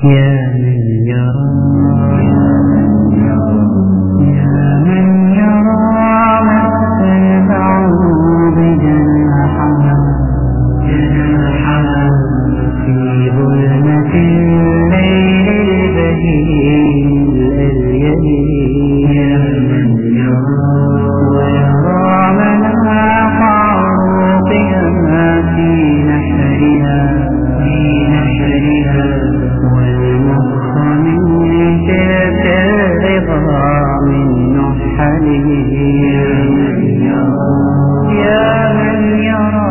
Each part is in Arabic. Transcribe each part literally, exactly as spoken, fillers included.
يا من يرى يا من يرى مس البعوض جناحها جناحها في ظلمة الليل البهيم الأليم. يا من يرى ويرى مناق عروقها في نحرها في نحرها والمخ من تلك العظام النحله. يا من يرى يا من يرى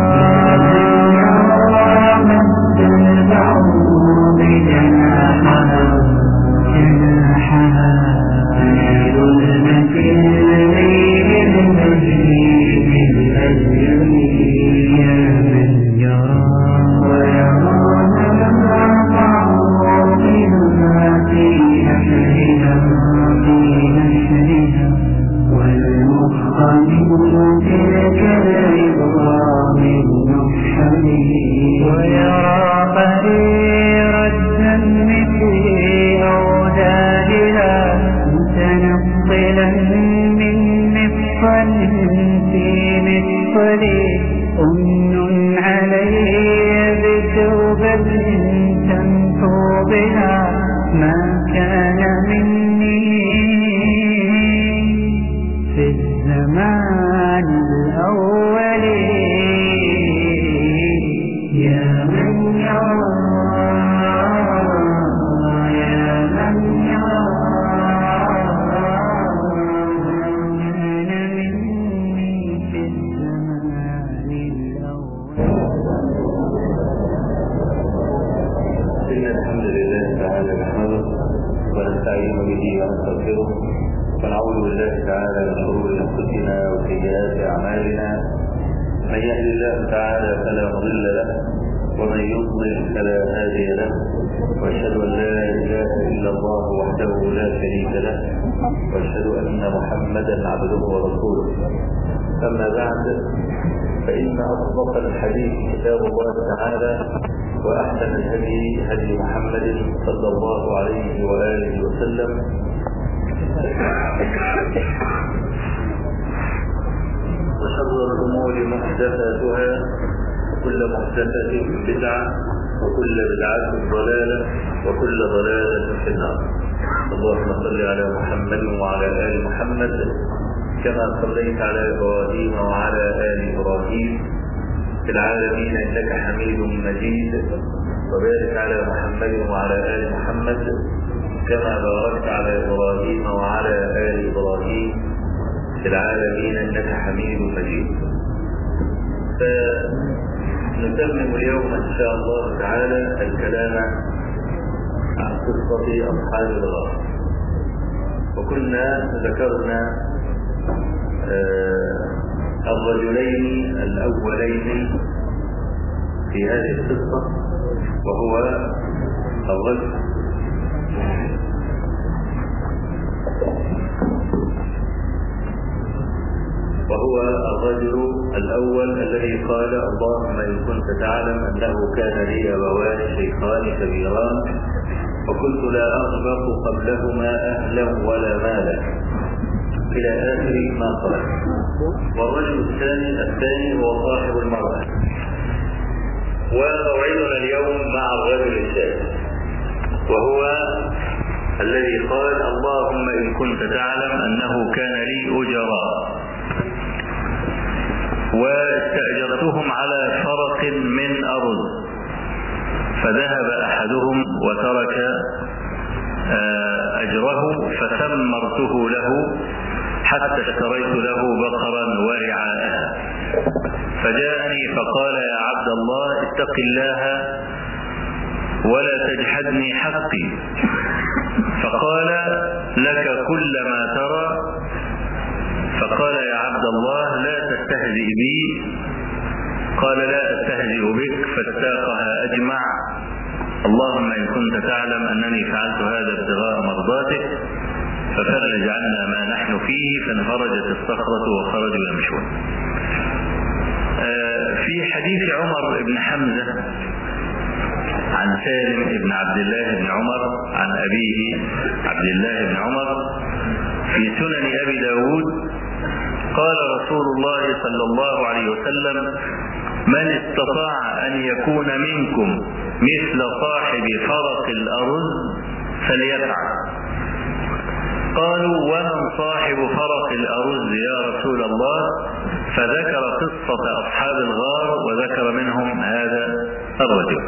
مس البعوض جناحها جناحها في ظلمة الليل البهيم الأليم. يا من يرى ويرى مناق عروقها في نحرها في نحرها والمخ من تلك العظام النحله. ويرى قرير الدم في أوداجها متنقلا من مفصل في مفصل. أمن علي بتوبة تمحو بها ما كان مني في الزمان الأول. يا من يرى يا من يرى كان مني في الزمان الأول. إن الحمد لله تعالى نحمده ونستعين به ونستغفره ونعوذ بالله تعالى من شرور أنفسنا وسيئات أعمالنا. من يهد الله تعالى فلا مضل له ومن يضلل فلا هادي له. وأشهد أن لا إله إلا الله وحده لا شريك له وأشهد أن محمدا عبده ورسوله. أما بعد فإن أصدق الحديث كتاب الله تعالى وأحسن الهدي هدي محمد صلى الله عليه وآله وسلم وشر الأمور محدثاتها وكل محدثة بدعة وكل بدعة ضلالة وكل ضلالة في النار. اللهم صل على محمد وعلى آل محمد كما صليت على إبراهيم وعلى آل إبراهيم في العالمين إنك حميد مجيد. وبارك على محمد وعلى آل محمد كما باركت على إبراهيم وعلى آل إبراهيم في العالمين إنك حميد مجيد. فنتمم اليوم إن شاء الله تعالى الكلام عن قصة أصحاب الغار. وكنا ذكرنا الرجلين الأولين في هذه القصة وهو الرجل وهو الرجل الأول الذي قال اللهم إن كنت تعلم أنه كان لي أبوان شيخان كبيران وكنت لا أغبق قبلهما أهلا ولا مالا إلى آخر ما قال. والرجل الثاني الثاني هو صاحب المرأة. وموعدنا اليوم مع الرجل الثالث وهو الذي قال اللهم إن كنت تعلم أنه كان لي أجراء واستأجرتهم على فرق من أرض فذهب أحدهم وترك أجره فثمرته له حتى اشتريت له بقرا ورعاءها. فجاءني فقال يا عبد الله اتق الله ولا تجحدني حقي. فقال لك كل ما ترى. فقال يا عبد الله لا تستهزئ بي. قال لا أستهزئ بك فاستاقها أجمع اللهم إن كنت تعلم أنني فعلت هذا ابتغاء مرضاتك ففرج عنا ما نحن فيه. فانفرجت الصخرة وخرجوا يمشون. في حديث عمر بن حمزة عن سالم بن عبد الله بن عمر عن أبيه عبد الله بن عمر في سنن أبي داود قال رسول الله صلى الله عليه وسلم: من استطاع أن يكون منكم مثل صاحب فرق الأرز فليفعل. قالوا: ومن صاحب فرق الأرز يا رسول الله؟ فذكر قصة أصحاب الغار وذكر منهم هذا الرجل.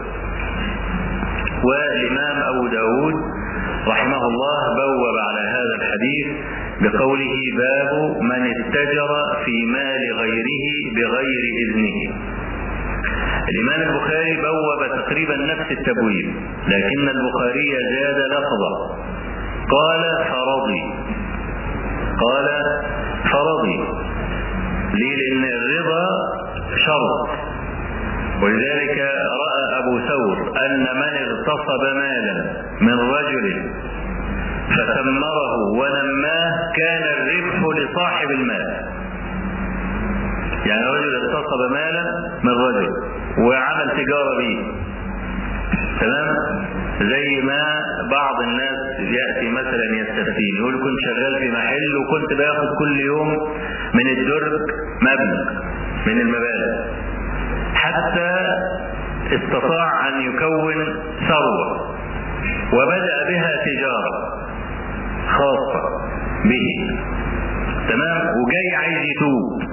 والإمام أبو داود رحمه الله بوب على هذا الحديث بقوله: باب من اتجر في مال غيره بغير إذنه. الإمام البخاري بوب تقريبا نفس التبويب، لكن البخاري زاد لفظا، قال فرضي قال فرضي ليه؟ لأن الرضا شرط، ولذلك رأى أبو ثور أن من اغتصب مالا من رجل فثمره ونماه كان الربح لصاحب المال. يعني رجل اغتصب مالا من رجل وعمل تجارة به، تمام؟ زي ما بعض الناس يأتي مثلا يستفتين يقول: كنت شغال في محل وكنت باخد كل يوم من الدرج مبلغ من المبالغ، حتى استطاع أن يكون ثروة وبدأ بها تجارة خاصة به، تمام؟ وجاي عايز يتوب.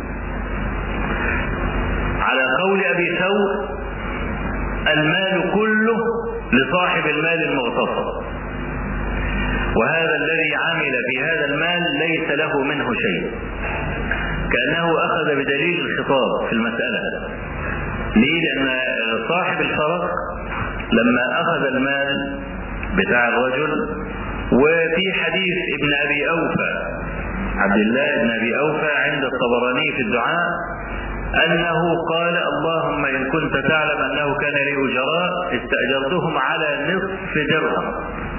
على قول أبي ثور المال كله لصاحب المال المغتصب، وهذا الذي عمل في هذا المال ليس له منه شيء، كأنه أخذ بدليل الخطاب في المسألة. ليه؟ لأن صاحب الفرق لما أخذ المال بتاع الرجل، وفي حديث ابن أبي أوفى عبد الله بن أبي أوفى عند الطبراني في الدعاء أنه قال: اللهم إن كنت تعلم أنه كان لي أجراء استأجرتهم على نصف درهم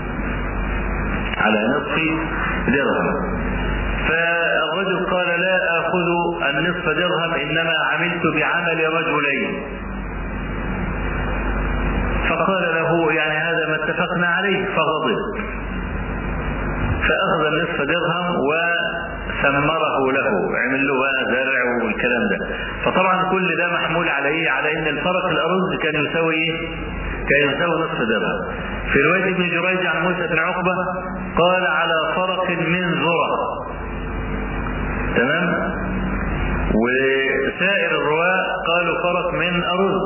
على نصف درهم فالرجل قال: لا آخذ النصف درهم، إنما عملت بعمل رجلين. فقال له: يعني هذا ما اتفقنا عليه. فغضب فأخذ النصف درهم وثمره له، عمل له بقى زرع والكلام ده. فطبعا كل ده محمول على ايه؟ على ان الفرق الارز كان يساوي ايه؟ كان يساوي نصف درهم. في رواية ابن جريج عن موسى بن عقبة قال: على فرق من ذرة، تمام؟ وسائر الرواة قالوا فرق من أرز،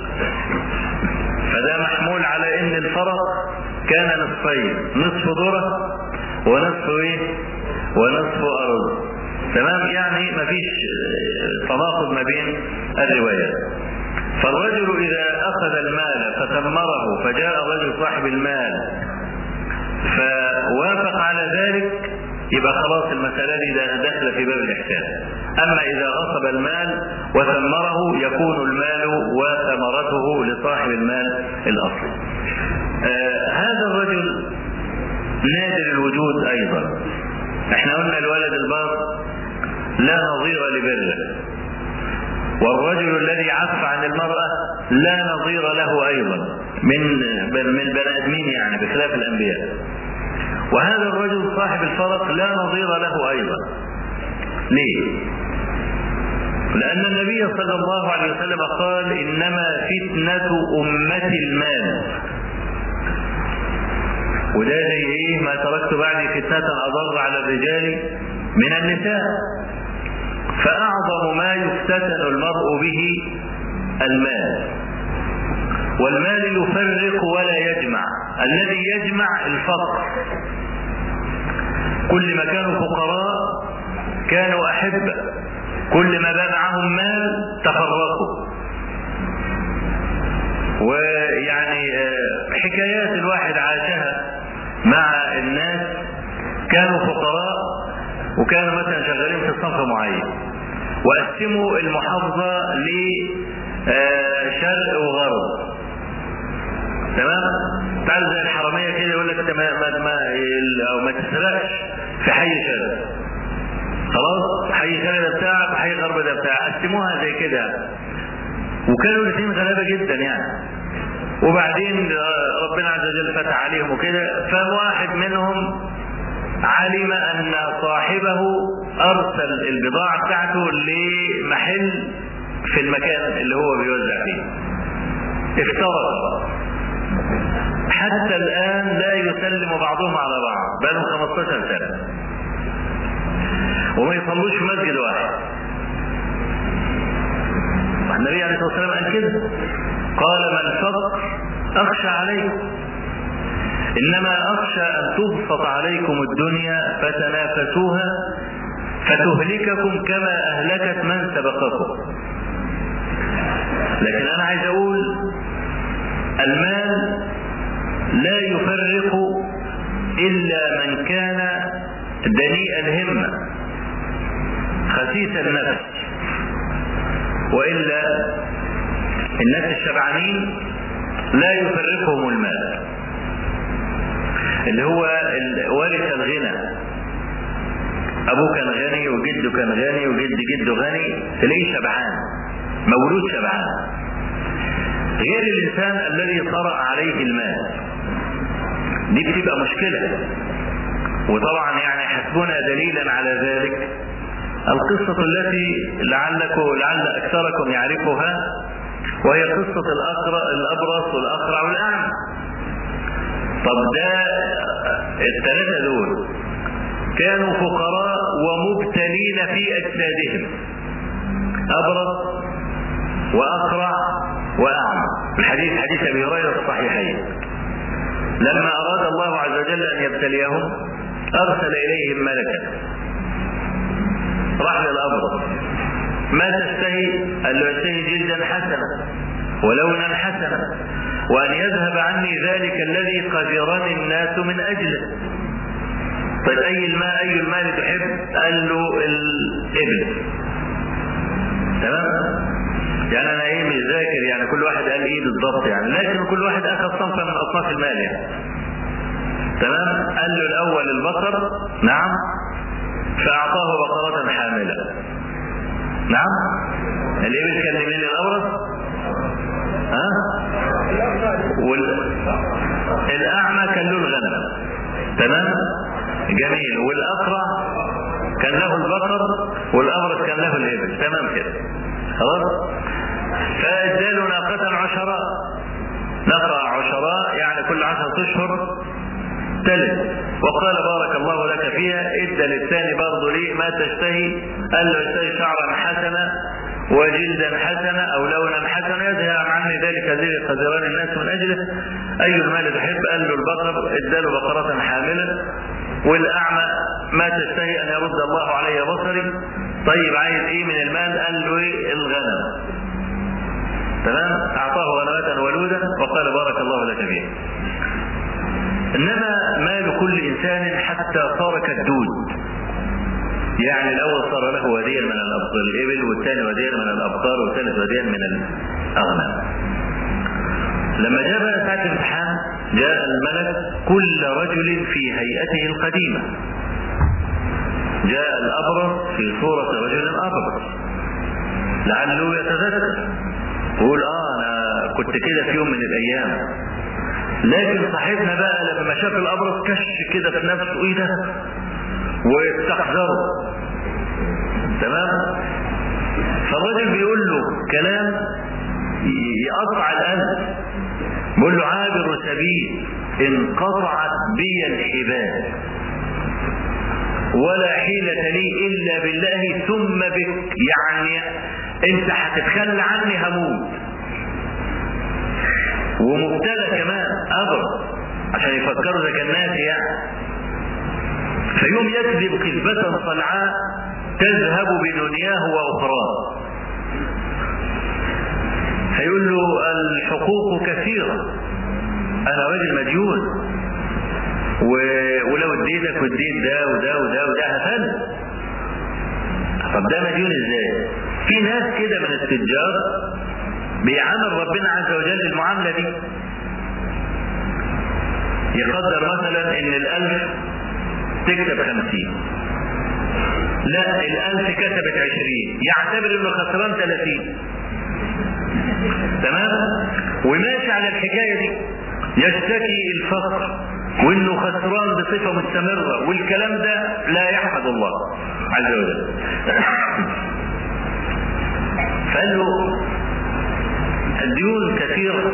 فده محمول على ان الفرق كان نصفين، نصف ذرة ونصف ايه؟ ونصف أرز، تمام؟ يعني مفيش تناقض ما بين الروايات. فالرجل إذا أخذ المال فثمره فجاء الرجل صاحب المال فوافق على ذلك، يبقى خلاص المسألة دي داخلة في باب الإحسان. أما إذا غصب المال وثمره يكون المال وثمرته لصاحب المال الأصلي. آه هذا الرجل نادر الوجود أيضا. احنا قلنا الولد البار لا نظير لبره، والرجل الذي عف عن المرأة لا نظير له أيضا من من البني آدمين، يعني بخلاف الأنبياء. وهذا الرجل صاحب الفرق لا نظير له أيضا. ليه؟ لأن النبي صلى الله عليه وسلم قال: إنما فتنة أمتي المال. وده زي ايه؟ ما تركت بعدي فتنة أضر على الرجال من النساء. فأعظم ما يفتتن المرء به المال، والمال يفرق ولا يجمع. الذي يجمع الفقر. كل ما كانوا فقراء كانوا أحبة، كل ما بقى معهم مال تفرقوا. ويعني حكايات الواحد عاشها مع الناس كانوا فقراء وكانوا مثلا شغالين في صنف معين، وقسموا المحافظة لشرق وغرب، تمام؟ تعال زي الحرامية كده يقول لك ما ما ما, ما تسرقش في حي شرق، خلاص حي شرق ده بتاعك وحي غرب ده بتاعك، قسموها زي كده. وكانوا الاثنين غلابة جدا يعني، وبعدين ربنا عز وجل فتح عليهم وكده، فواحد منهم علم ان صاحبه ارسل البضاعة بتاعته لمحل في المكان اللي هو بيوزع فيه، افترض حتى الان لا يسلم بعضهم على بعض، بقالهم خمستاشر سنة وما يصلوش في مسجد واحد. النبي عليه الصلاة والسلام قال كده، قال ما الفقر اخشى عليكم، انما اخشى ان تبسط عليكم الدنيا فتنافسوها فتهلككم كما اهلكت من سبقكم. لكن انا عايز اقول المال لا يفرق الا من كان دنيء الهمة خسيس النفس، والا الناس الشبعانين لا يفرقهم المال، اللي هو وارث الغنى، ابوه كان غني وجده كان غني وجد جده غني، تلاقيه شبعان، مولود شبعان، غير الانسان الذي طرأ عليه المال. دي بتبقى مشكلة. وطبعا يعني حسبنا دليلا على ذلك القصة التي لعلكم لعل اكثركم يعرفها، وهي قصة الابرص والاقرع والاعمى. طب ده الثلاثة دول كانوا فقراء ومبتلين في اجسادهم، ابرص واقرع واعمى. الحديث حديث ابي هريره في الصحيحين، لما اراد الله عز وجل ان يبتليهم ارسل اليهم ملكا، راح للابرص، ما تشتهي؟ قال له يشتهي جلدا حسنا ولونا حسنا، وان يذهب عني ذلك الذي قذرني الناس من اجله. طيب اي الماء اي المال تحب؟ قال له الابل. تمام؟ يعني انا ايه مش ذاكر يعني كل واحد قال ايه بالضبط يعني، لكن كل واحد اخذ صنفا من اصناف المال يعني. تمام؟ قال له الاول البقر، نعم، فاعطاه بقرة حاملة. نعم؟ الابل كان لمين؟ الاورث؟ ها؟ والاعمى كان له الغنم. تمام؟ جميل. والاقرع كان له البقر والابرص كان له الابل. تمام كده خلاص. فاداله ناقة عشراء، ناقة عشراء يعني كل عشرة اشهر تلد، وقال بارك الله لك فيها. ادى للثاني برضه ليه ما تشتهي؟ قال له اشتهي شعرا حسنا وجلدا حسنا او لونا حسنا يذهب عني ذلك الذي قذران الناس من اجله. اي المال تحب؟ قال له البقر، اداله بقرة حاملة. والاعمى ما تشتهي؟ ان يرد الله علي بصري. طيب عايز ايه من المال؟ قال له ايه؟ الغنم. تمام؟ اعطاه غنمات ولودا وقال بارك الله لك فيها. انما مال كل انسان حتى صار كالدود، يعني الاول صار له وديا من الابطال الابل، والثاني وديا من الابقار، والثالث وديا من الاغنام. لما جاء بقى ساعة الامتحان جاء الملك كل رجل في هيئته القديمة. جاء الابرص في صورة رجل ابرص لعله يتذكر يقول اه انا كنت كده في يوم من الايام. لكن صاحبنا بقى لما شاف الابرص كش كده في نفسه، ايه ده؟ واستحذره. تمام؟ فالراجل بيقول له كلام يقطع القلب، بيقول له عابر سبيل انقطعت بي الحبال ولا حيلة لي الا بالله ثم بك، يعني انت هتتخلى عني هموت. ومبتلى كمان ابرص عشان يفكروا اذا كان ناسي يعني. فيوم يكذب كذبة صنعاء تذهب بدنياه واخراه. فيقول له الحقوق كثيرة، انا راجل مديون، ولو اديتك واديت ده وده وده وده هفل. طب ده مديون ازاي؟ في ناس كده من التجار بيعامل ربنا عز وجل المعاملة دي. يقدر مثلا ان الالف تكتب خمسين، لا الالف كتبت عشرين، يعتبر انه خسران ثلاثين. تمام؟ وماشي على الحكاية دي، يشتكي الفقر وانه خسران بصفة مستمرة، والكلام ده لا يحمد الله عز وجل. فقال له الديون كثيرة.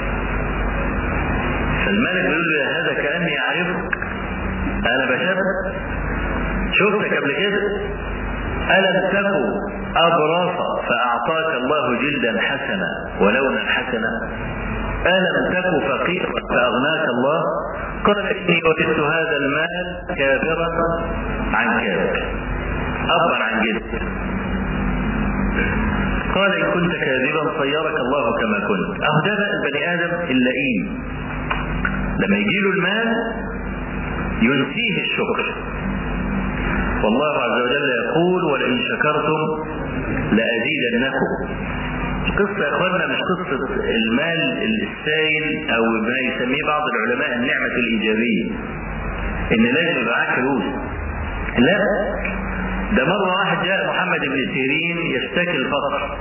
فالملك بيقول له يا هذا كأني أعرفك، أنا بشبه شفتك قبل كده، ألم تكن أبرص فأعطاك الله جلدا حسنا ولونا حسنا، ألم تكن فقيرا فأغناك الله، قال إني ورثت هذا المال كابرا عن كابر، أبا عن جد. قال إن كنت كاذبا صيرك الله كما كنت. أهو ده بقى البني آدم اللئيم، لما يجيله المال ينسيه الشكر. والله عز وجل يقول ولئن شكرتم لأزيدنكم. القصة يا اخوانا مش قصة المال السائل او ما يسميه بعض العلماء النعمة الإيجابية، ان لازم يبقى معاك فلوس. لا، ده مرة واحد جاء محمد بن سيرين يشتكي الفقر،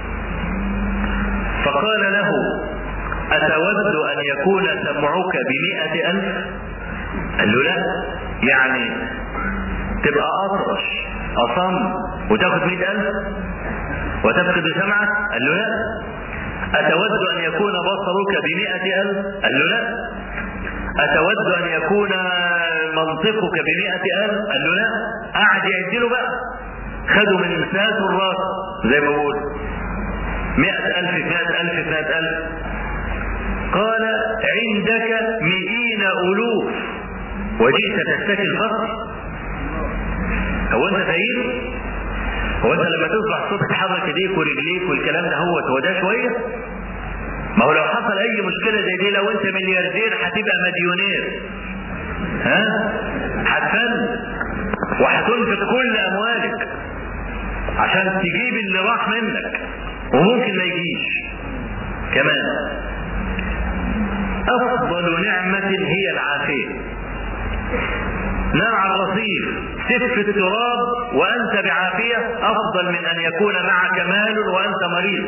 فقال له أتود أن يكون سمعك بمئة ألف؟ قال له لا، يعني تبقى أطرش أصم وتاخد مئة ألف وتفقد سمعك؟ قال له لا. أتود أن يكون بصرك بمئة ألف؟ قال له لا. أتود أن يكون منطقك بمئة ألف؟ قال له لا. قعد يعدله بقى، خدوا من ساس الراس زي ما بقول مئة ألف مئة ألف مئة ألف. قال عندك مئين ألوف وجئت تشتكي الفقر؟ هو أنت فقير؟ هو أنت لما تصبح الصبح تحرك ايديك ورجليك والكلام ده هو هو ده شوية؟ ما هو لو حصل أي مشكلة زي دي، لو أنت ملياردير هتبقى مليونير، ها؟ هتفل وهتنفق كل أموالك عشان تجيب اللي راح منك وممكن ما يجيش كمان. أفضل نعمة هي العافية. نام على الرصيف سف التراب وأنت بعافية أفضل من أن يكون معك مال وأنت مريض.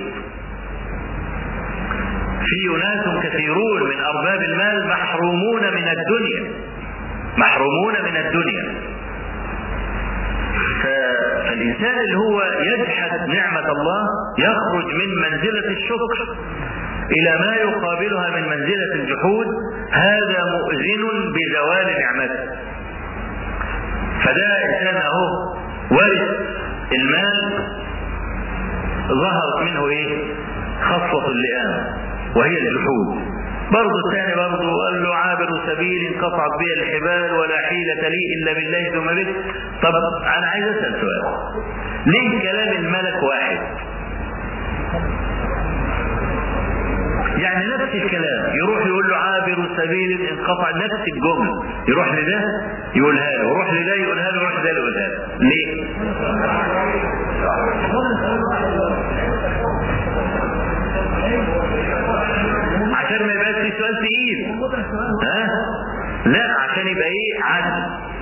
في ناس كثيرون من أرباب المال محرومون من الدنيا، محرومون من الدنيا. فالإنسان اللي هو يجحد نعمة الله يخرج من منزلة الشكر إلى ما يقابلها من منزلة الجحود، هذا مؤذن بزوال نعمته. فده إنسان أهو ورث المال، ظهرت منه إيه؟ خصوة اللئام وهي الجحود. برضه الثاني برضه قال له عابر سبيل انقطعت بي الحبال ولا حيلة لي إلا بالله ثم بك. طب أنا عايز أسأل سؤال، ليه كلام الملك واحد؟ يعني نفس الكلام يروح يقول له عابر سبيل انقطع، نفس الجملة يروح لده يقولها له ويروح لده يقولها له ويروح لده يقولها له. ليه؟ عشان ما يبقاش في سؤال تقيل، ها؟ لا، عشان يبقى ايه؟ عدل.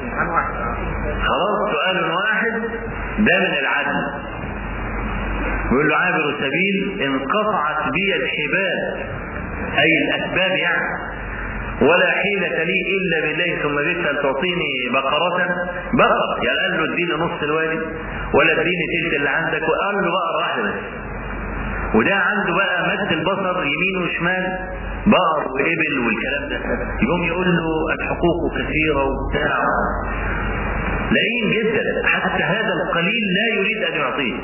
خلاص سؤال واحد ده من العدل. يقول له عابر سبيل انقطعت بي الحبال اي الاسباب يعني، ولا حيلة لي الا بالله ثم بك ان تعطيني بقرة. بقرة يعني قال له اديني نص الوادي ولا اديني تلك اللي عندك، وقال له بقرة واحدة بس. وده عنده بقى مد البصر يمين وشمال بقر وابل والكلام ده، يقوم يقول له الحقوق كثيرة وبتاع، لئيم جدا حتى هذا القليل لا يريد ان يعطيه.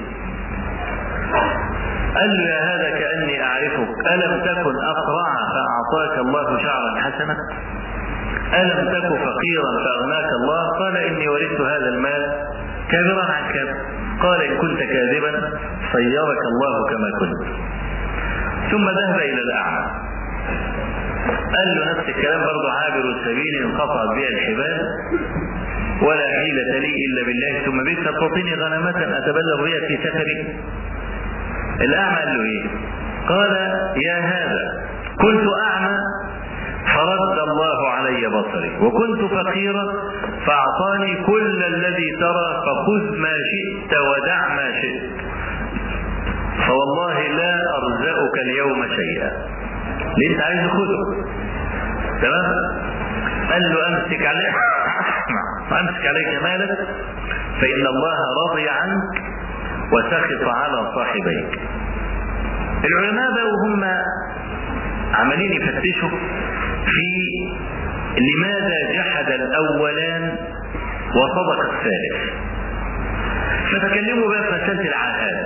قال له يا هذا كأني أعرفك، ألم تكن أقرع فأعطاك الله شعرا حسنا؟ ألم تكن فقيرا فأغناك الله؟ قال إني ورثت هذا المال كابرا عن كابر. قال إن كنت كاذبا صيرك الله كما كنت. ثم ذهب إلى الأعمى قال له نفس الكلام برضه، عابر السبيل انقطعت بها الحبال ولا حيلة لي إلا بالله ثم بك تعطيني غنمة أتبلغ بها في سفري. الأعمى قال له إيه؟ قال يا هذا كنت أعمى فرد الله علي بصري، وكنت فقيرا فأعطاني كل الذي ترى، فخذ ما شئت ودع ما شئت. فوالله لا ارزقك اليوم شيئا، اللي انت عايز خذه. تمام؟ قال له امسك عليك امسك عليك مالك فان الله رضي عنك وسخط على صاحبيك. العلماء بقى وهم عمالين يفتشوا في لماذا جحد الاولان وصدق الثالث، فتكلموا بقى في مسألة العاهات،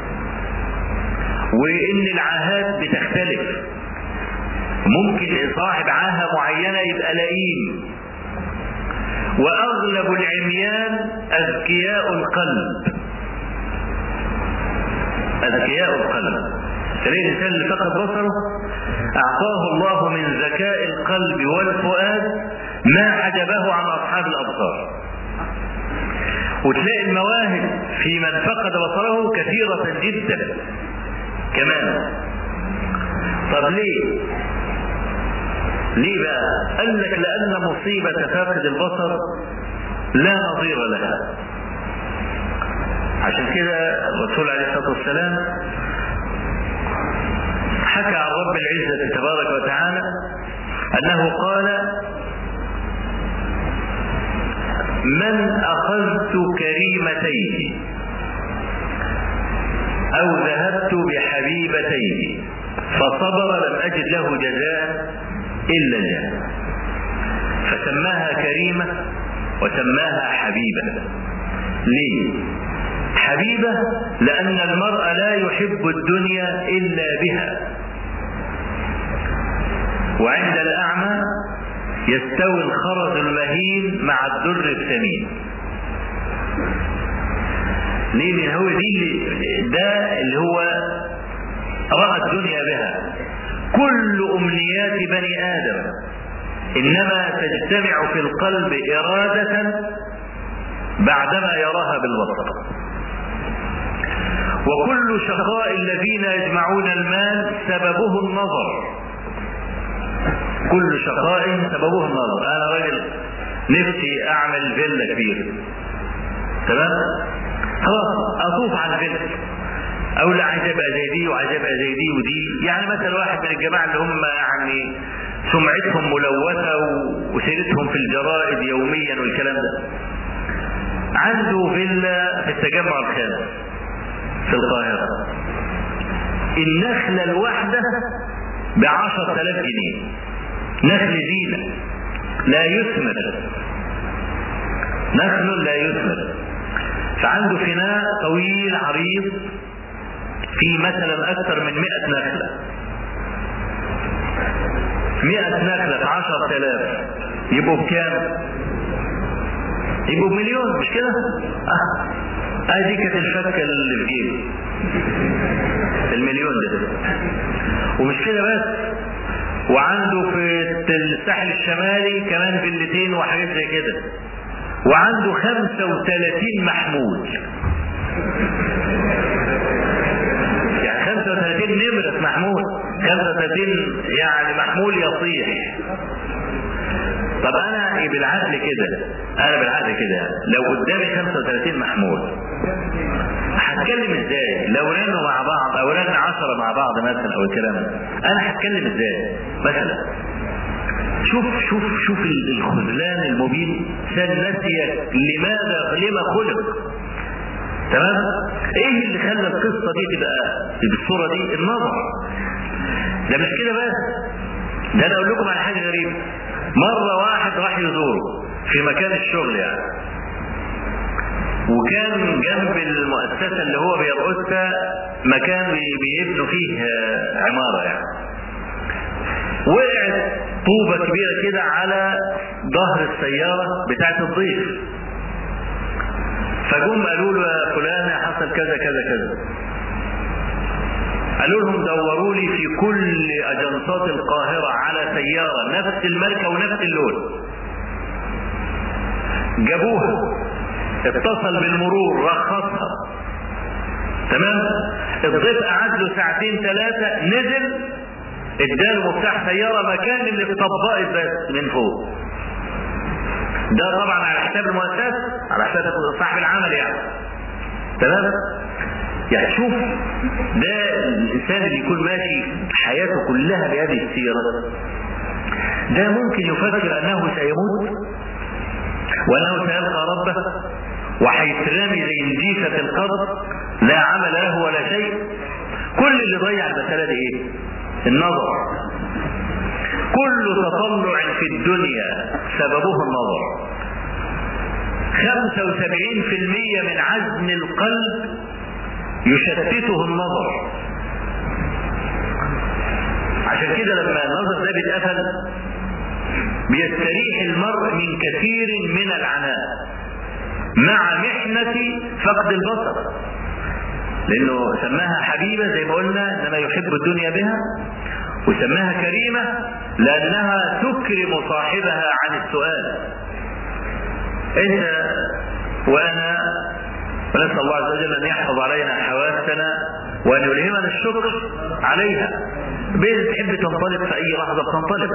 وان العاهات بتختلف. ممكن صاحب عاهة معينة يبقى لئيم، واغلب العميان اذكياء القلب. اذكياء القلب تلاقي الانسان اللي فقد بصره اعطاه الله من ذكاء القلب والفؤاد ما حجبه عن اصحاب الابصار. وتلاقي المواهب في من فقد بصره كثيرة جدا كمان. طب ليه؟ ليه بقى؟ قال لك لأن مصيبة فاقد البصر لا نظير لها. عشان كده الرسول عليه الصلاة والسلام حكى عن رب العزة تبارك وتعالى أنه قال: من أخذت كريمتيه أو ذهبت بحبيبتيه فصبر لم أجد له جزاء إلا الجنة. فسماها كريمة وسماها حبيبة. ليه؟ حبيبة لأن المرء لا يحب الدنيا إلا بها، وعند الأعمى يستوي الخرز المهين مع الدر الثمين. ليه؟ هو دي ده اللي هو رأى الدنيا بها. كل أمنيات بني آدم إنما تجتمع في القلب إرادة بعدما يراها بالبصر. وكل شقاء الذين يجمعون المال سببه النظر. كل شقاء سببه النظر. أنا راجل نفسي أعمل فيلا كبيرة، تمام؟ خلاص أطوف على الفيلا، أقول لا عايز أبقى زي دي وعايز أبقى زي دي ودي. يعني مثلا واحد من الجماعة اللي هم يعني سمعتهم ملوثة وسيرتهم في الجرائد يوميا والكلام ده، عنده فيلا في التجمع الخامس في القاهرة، النخلة الواحدة بعشرة آلاف جنيه، نخل زينة لا يثمر، نخل لا يثمر. فعنده فناء طويل عريض في مثلا أكثر من مئة نخلة، مئة نخلة في عشرة آلاف يبقوا بكام؟ يبقوا بمليون، مش كده؟ اه ادي كانت الفكه اللي في جيبي المليون ده. ومش كده بس، وعنده في الساحل الشمالي كمان فيلتين وحاجات زي كده، وعنده خمسة وثلاثين محمود، يعني خمسة وثلاثين نمرة محمول، خمسة وثلاثين يعني محمول يصيح. طب انا بالعدل كده، انا بالعدل كده لو قدامي خمسة وثلاثين محمول هتكلم ازاي؟ لو رنوا مع بعض او رن عشرة مع بعض مثلا او الكلام ده، انا هتكلم ازاي مثلا؟ شوف شوف شوف الخذلان المبين. سن نسي لماذا لما خلق. تمام؟ ايه اللي خلى القصه دي تبقى بالصوره دي؟ النظر. ده مش كده بس، ده انا اقول لكم على حاجه غريبه. مره واحد راح يزوره في مكان الشغل يعني، وكان جنب المؤسسه اللي هو بيرقصها مكان بيبنوا فيه عماره يعني. وقعت طوبه كبيره كده على ظهر السياره بتاعت الضيف، فجم قالوا له يا فلان حصل كذا كذا كذا. قالوا لهم دوروا لي في كل اجنسات القاهره على سياره نفس الماركه ونفس اللون. جابوها، اتصل بالمرور رخصها، تمام؟ الضيف قعد له ساعتين ثلاثه، نزل اداله مفتاح سياره مكان اللي اتطبقت بس من فوق. ده طبعا على حساب المؤسسه، على حساب صاحب العمل يعني، تمام؟ يعني شوف، ده الإنسان اللي يكون ماشي حياته كلها بهذه السيرة، ده ممكن يفكر أنه سيموت وأنه سيلقى ربه وحيترمي زي الجيفة في القبر، لا عمل له ولا شيء. كل اللي ضيع المسألة دي ايه؟ النظر. كل تطلع في الدنيا سببه النظر. خمسة وسبعين في المية من عزم القلب يشتته النظر. عشان كده لما النظر ده بيتقفل بيستريح المرء من كثير من العناء مع محنة فقد البصر، لأنه سماها حبيبة زي ما قلنا إنما يحب الدنيا بها، وسماها كريمة لأنها تكرم صاحبها عن السؤال. أنت وأنا ونسأل الله عز وجل أن يحفظ علينا حواسنا وأن يلهمنا الشكر عليها. بتحب تنطلق في أي لحظة بتنطلق،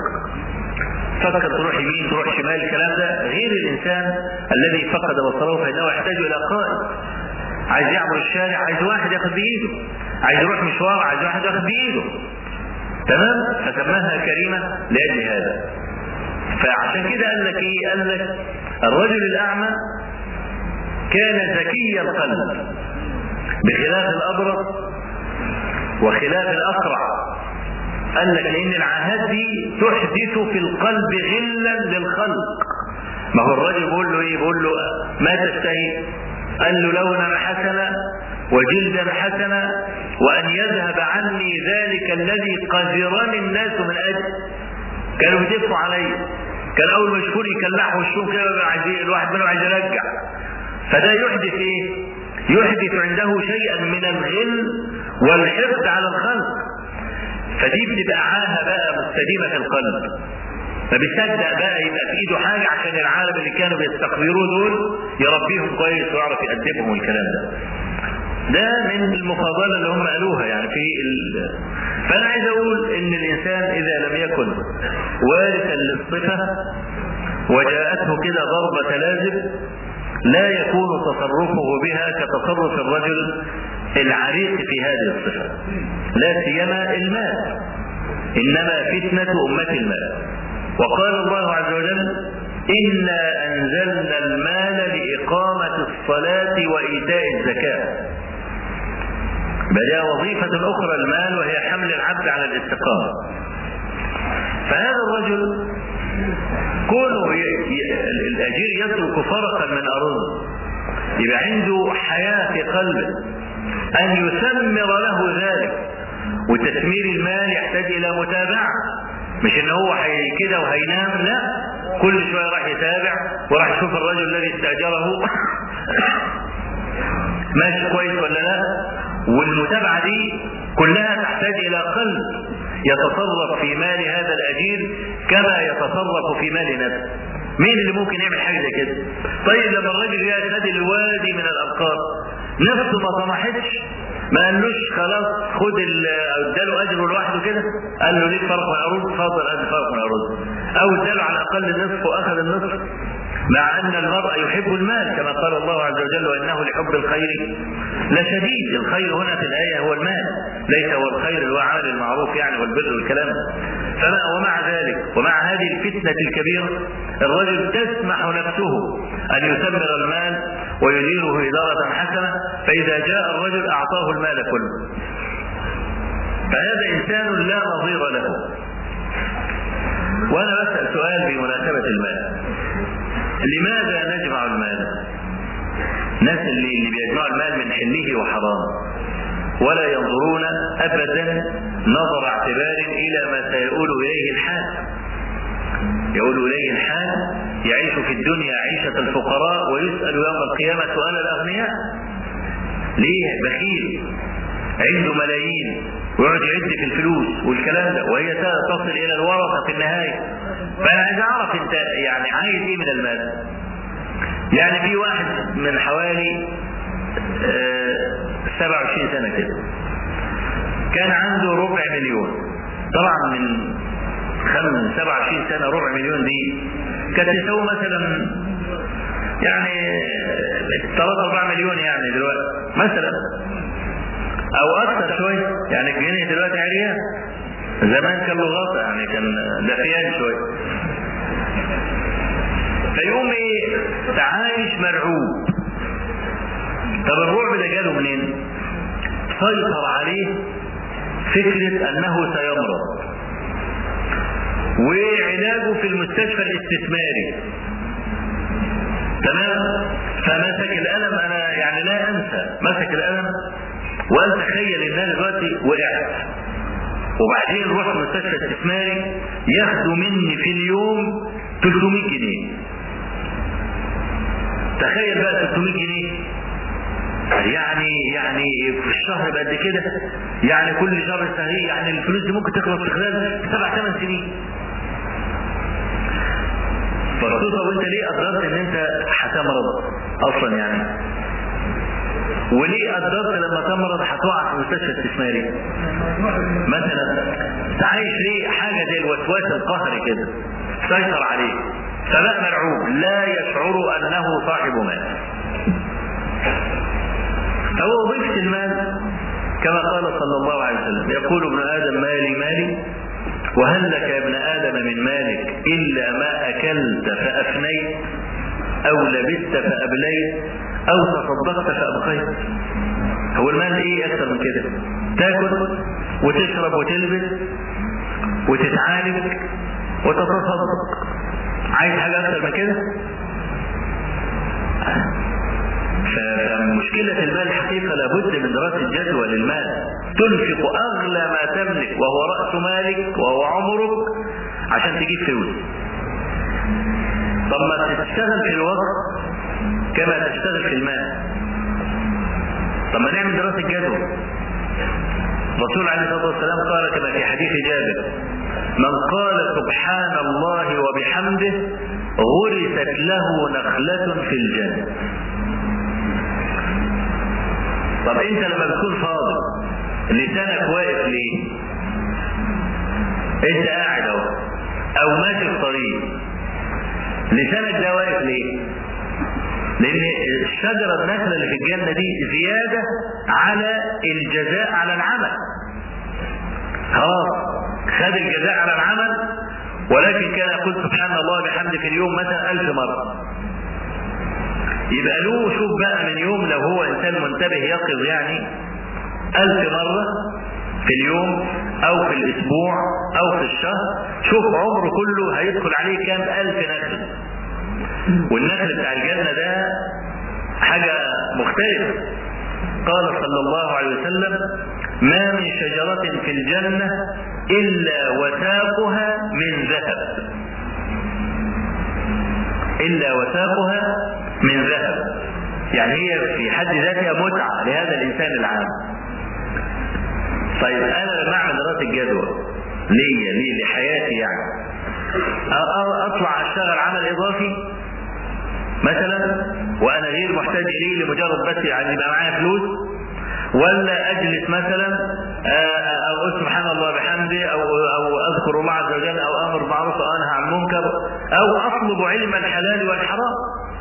فكر تروح يمين تروح شمال، الكلام ده غير الإنسان الذي فقد بصره فإنه يحتاج إلى قائد. عايز يعبر الشارع عايز واحد ياخد بإيده، عايز يروح مشوار عايز واحد ياخد بإيده. تمام؟ فسماها كريمة لأجل هذا. فعشان كده قال لك إيه؟ قال لك الرجل الأعمى كان ذكي القلب بخلاف الأبرص وخلاف الأقرع. قال لك لأن العاهات دي تحدث في القلب غلا للخلق. ما هو الرجل بيقول له إيه؟ بيقول له ما تشتهي؟ قال له لونا حسنا وجلدا حسنا وأن يذهب عني ذلك الذي قذرني الناس من أجل. كانوا بيدفوا علي، كان أول ما يشوفون يكلحوا وشهم كده الواحد منهم عايز يرجع. فده يحدث إيه؟ يحدث عنده شيئا من الغل والحقد على الخلق. فدي بتبقى عاهة بقى مستديمة في القلب، فبيصدق بقى يبقى في ايده حاجة عشان العالم اللي كانوا بيستقبلوه دول يربيهم كويس ويعرف يأدبهم والكلام ده. ده من المفاضلة اللي هم قالوها يعني في ال... فأنا عايز أقول إن الإنسان إذا لم يكن وارثا للصفة وجاءته كده ضربة لازم لا يكون تصرفه بها كتصرف الرجل العريق في هذه الصفة، لا سيما المال، إنما فتنة أمة المال. وقال الله عز وجل إنا أنزلنا المال لإقامة الصلاة وإيتاء الزكاة. بل وظيفة أخرى المال وهي حمل العبد على الاستقامة. فهذا الرجل كونه ي... ي... الأجير يترك فرقا من أرض يبقى عنده حياة في قلبه أن يثمر له ذلك. وتثمير المال يحتاج إلى متابعة، مش إن هو حي كده وهينام، لا، كل شوية راح يتابع وراح يشوف الرجل الذي استأجره ماشي كويس ولا لا. والمتابعة دي كلها تحتاج إلى قلب يتصرف في مال هذا الأجير كما يتصرف في مال نفسه. مين اللي ممكن يعمل حاجة زي كده؟ طيب لما الرجل جاء خد الوادي من الأبقار نفسه ما طمحتش، ما قالوش خلاص خد اداله اجره لوحده كده، قال له ليك فرق من عروض، اتفضل ادي فرق من عروض، او اداله على الاقل النصف واخذ النصف، مع ان المرء يحب المال كما قال الله عز وجل وانه لحب الخير لشديد. الخير هنا في الايه هو المال، ليس هو الخير اللي هو عمل المعروف يعني والبر والكلام. فما ومع ذلك ومع هذه الفتنه الكبيره الرجل تسمح نفسه ان يثمر المال ويديره اداره حسنه، فاذا جاء الرجل اعطاه المال كله. فهذا انسان لا نظير له. وانا بسال سؤال بمناسبه المال، لماذا نجمع المال؟ الناس اللي, اللي بيجمعوا المال من حله وحرام ولا ينظرون ابدا نظر اعتبار الى ما سيؤول اليه الحال. يقول اليه الحال يعيش في الدنيا عيشة الفقراء ويسأل يوم القيامة سؤال الاغنياء. ليه؟ بخيل عنده ملايين ويقعد يعد في الفلوس والكلام ده، وهي تصل الى الورثة في النهاية. فانا عايز اعرف انت يعني عايز ايه من المال؟ يعني في واحد من حوالي سبعة وعشرين سنة كده كان عنده ربع مليون. طبعا من خمس سبعة وعشرين سنة ربع مليون دي كانت تساوي مثلا يعني ثلاثة أربعة مليون يعني دلوقتي مثلا. او اكثر شويه، يعني الجنيه دلوقتي عريان، زمان كان له غطا يعني كان دفيان شويه. فيقوم ايه؟ عايش مرعوب. طب الرعب ده جاله منين؟ سيطر عليه فكره انه سيمرض، وعلاجه في المستشفى الاستثماري. تمام؟ فمسك القلم، انا يعني لا انسى، مسك القلم وقال تخيل ان انا دلوقتي وقعت وبعدين رحت مستشفى استثماري ياخدوا مني في اليوم ثلاثمية جنيه. تخيل بقى ثلاثمية جنيه يعني يعني في الشهر بقد كده، يعني كل شهر سهري، يعني الفلوس دي ممكن تخلص في خلال سبع ثمان سنين. فخصوصا وانت ليه قدرت ان انت هتمرض اصلا يعني؟ وليه قدرت لما تمرض هتقع في مستشفى استثماري؟ مثلا تعيش ليه حاجه زي الوسواس القهري كده سيطر عليه، فبقى مرعوب لا يشعر انه صاحب مال. فهو ضيف المال كما قال صلى الله عليه وسلم، يقول ابن ادم مالي مالي وهل لك يا ابن ادم من مالك الا ما اكلت فافنيت او لبست فابليت او تصدقت فابقيت. هو المال ايه اكثر من كده؟ تاكل وتشرب وتلبس وتتعالج وتتصدق، عايز حاجه اكثر من كده؟ فمشكلة المال الحقيقة لابد من دراسة جدوى للمال. تنفق أغلى ما تملك وهو رأس مالك وهو عمرك عشان تجيب فلوس. طب ما تشتغل في الوقت كما تشتغل في المال. طب ما نعمل دراسة جدوى. الرسول عليه الصلاة والسلام قال كما في حديث جابر: من قال سبحان الله وبحمده غرست له نخلة في الجنة. طب انت لما بتكون فاضي لسانك واقف ليه؟ انت قاعد اهو او ماشي في طريق، لسانك ده واقف ليه؟ لان الشجره النخله اللي في الجنه دي زياده على الجزاء على العمل. خلاص خد الجزاء على العمل، ولكن كان يقول سبحان الله بحمده في اليوم مثلا ألف مرة. يبقى له شوف بقى من يوم لو هو انسان منتبه يقظ يعني ألف مرة في اليوم او في الاسبوع او في الشهر، شوف عمره كله هيدخل عليه كام ألف نخل. والنخل بتاع الجنة ده حاجة مختلفة. قال صلى الله عليه وسلم: ما من شجرة في الجنة إلا وثاقها من ذهب، إلا وثاقها من ذهب. يعني هي في حد ذاتها متعة لهذا الإنسان العام. طيب أنا لما أعمل دراسة جدوى ليا ليه لحياتي يعني، أطلع أشتغل عمل إضافي مثلا وأنا غير محتاج إليه لمجرد بس يعني يبقى معايا فلوس، ولا أجلس مثلا أو سبحان الله بحمده أو أو أذكر الله عز وجل أو أمر بالمعروف أو أنهى عن المنكر أو أطلب علم الحلال والحرام،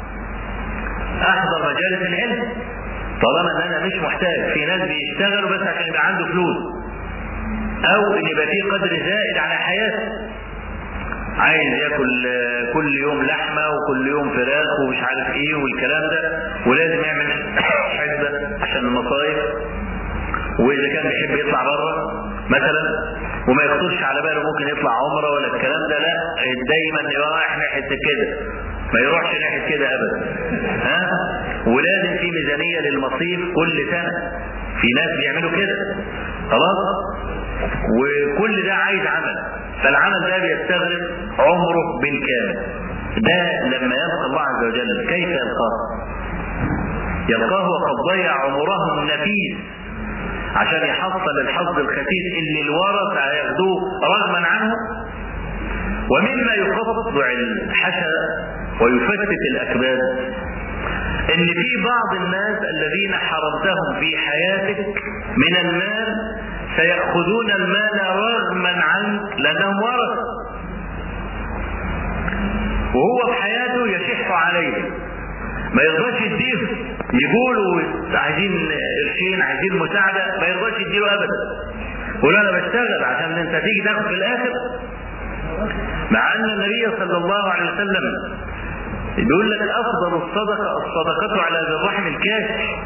أحضر مجالس العلم طالما أن أنا مش محتاج. في ناس بيشتغلوا بس عشان يبقى عنده فلوس أو إن يبقى فيه قدر زائد على حياته، عايز ياكل كل يوم لحمه وكل يوم فراخ ومش عارف ايه والكلام ده، ولازم يعمل حسبه عشان المصايف، واذا كان بيحب يطلع بره مثلا وما يخطرش على باله ممكن يطلع عمره ولا الكلام ده، لا دايما رايح ناحيه كده، ما يروحش ناحيه كده ابدا. ها ولازم في ميزانيه للمصيف كل سنه، في ناس بيعملوا كده خلاص، وكل ده عايز عمل، فالعمل ده بيستغرق عمره بالكامل. ده لما يلقى الله عز وجل كيف يلقاه؟ يلقاه وقد ضيع عمره النفيس عشان يحصل الحظ الخفيف اللي الورثة هياخدوه رغما عنه. ومما يقطع الحشا ويفتت الأكباد ان في بعض الناس الذين حرمتهم في حياتك من المال سيأخذون المال رغما عنك لأنهم ورثة، وهو في حياته يشح عليه ما يرضاش يديه، يقولوا عايزين قرشين عايزين مساعده، ما يرضاش يديله ابدا. يقول انا بشتغل عشان انت تيجي تاخد في الاخر. مع ان النبي صلى الله عليه وسلم بيقول لك افضل الصدقه الصدقه على ذي الرحم الكاشح.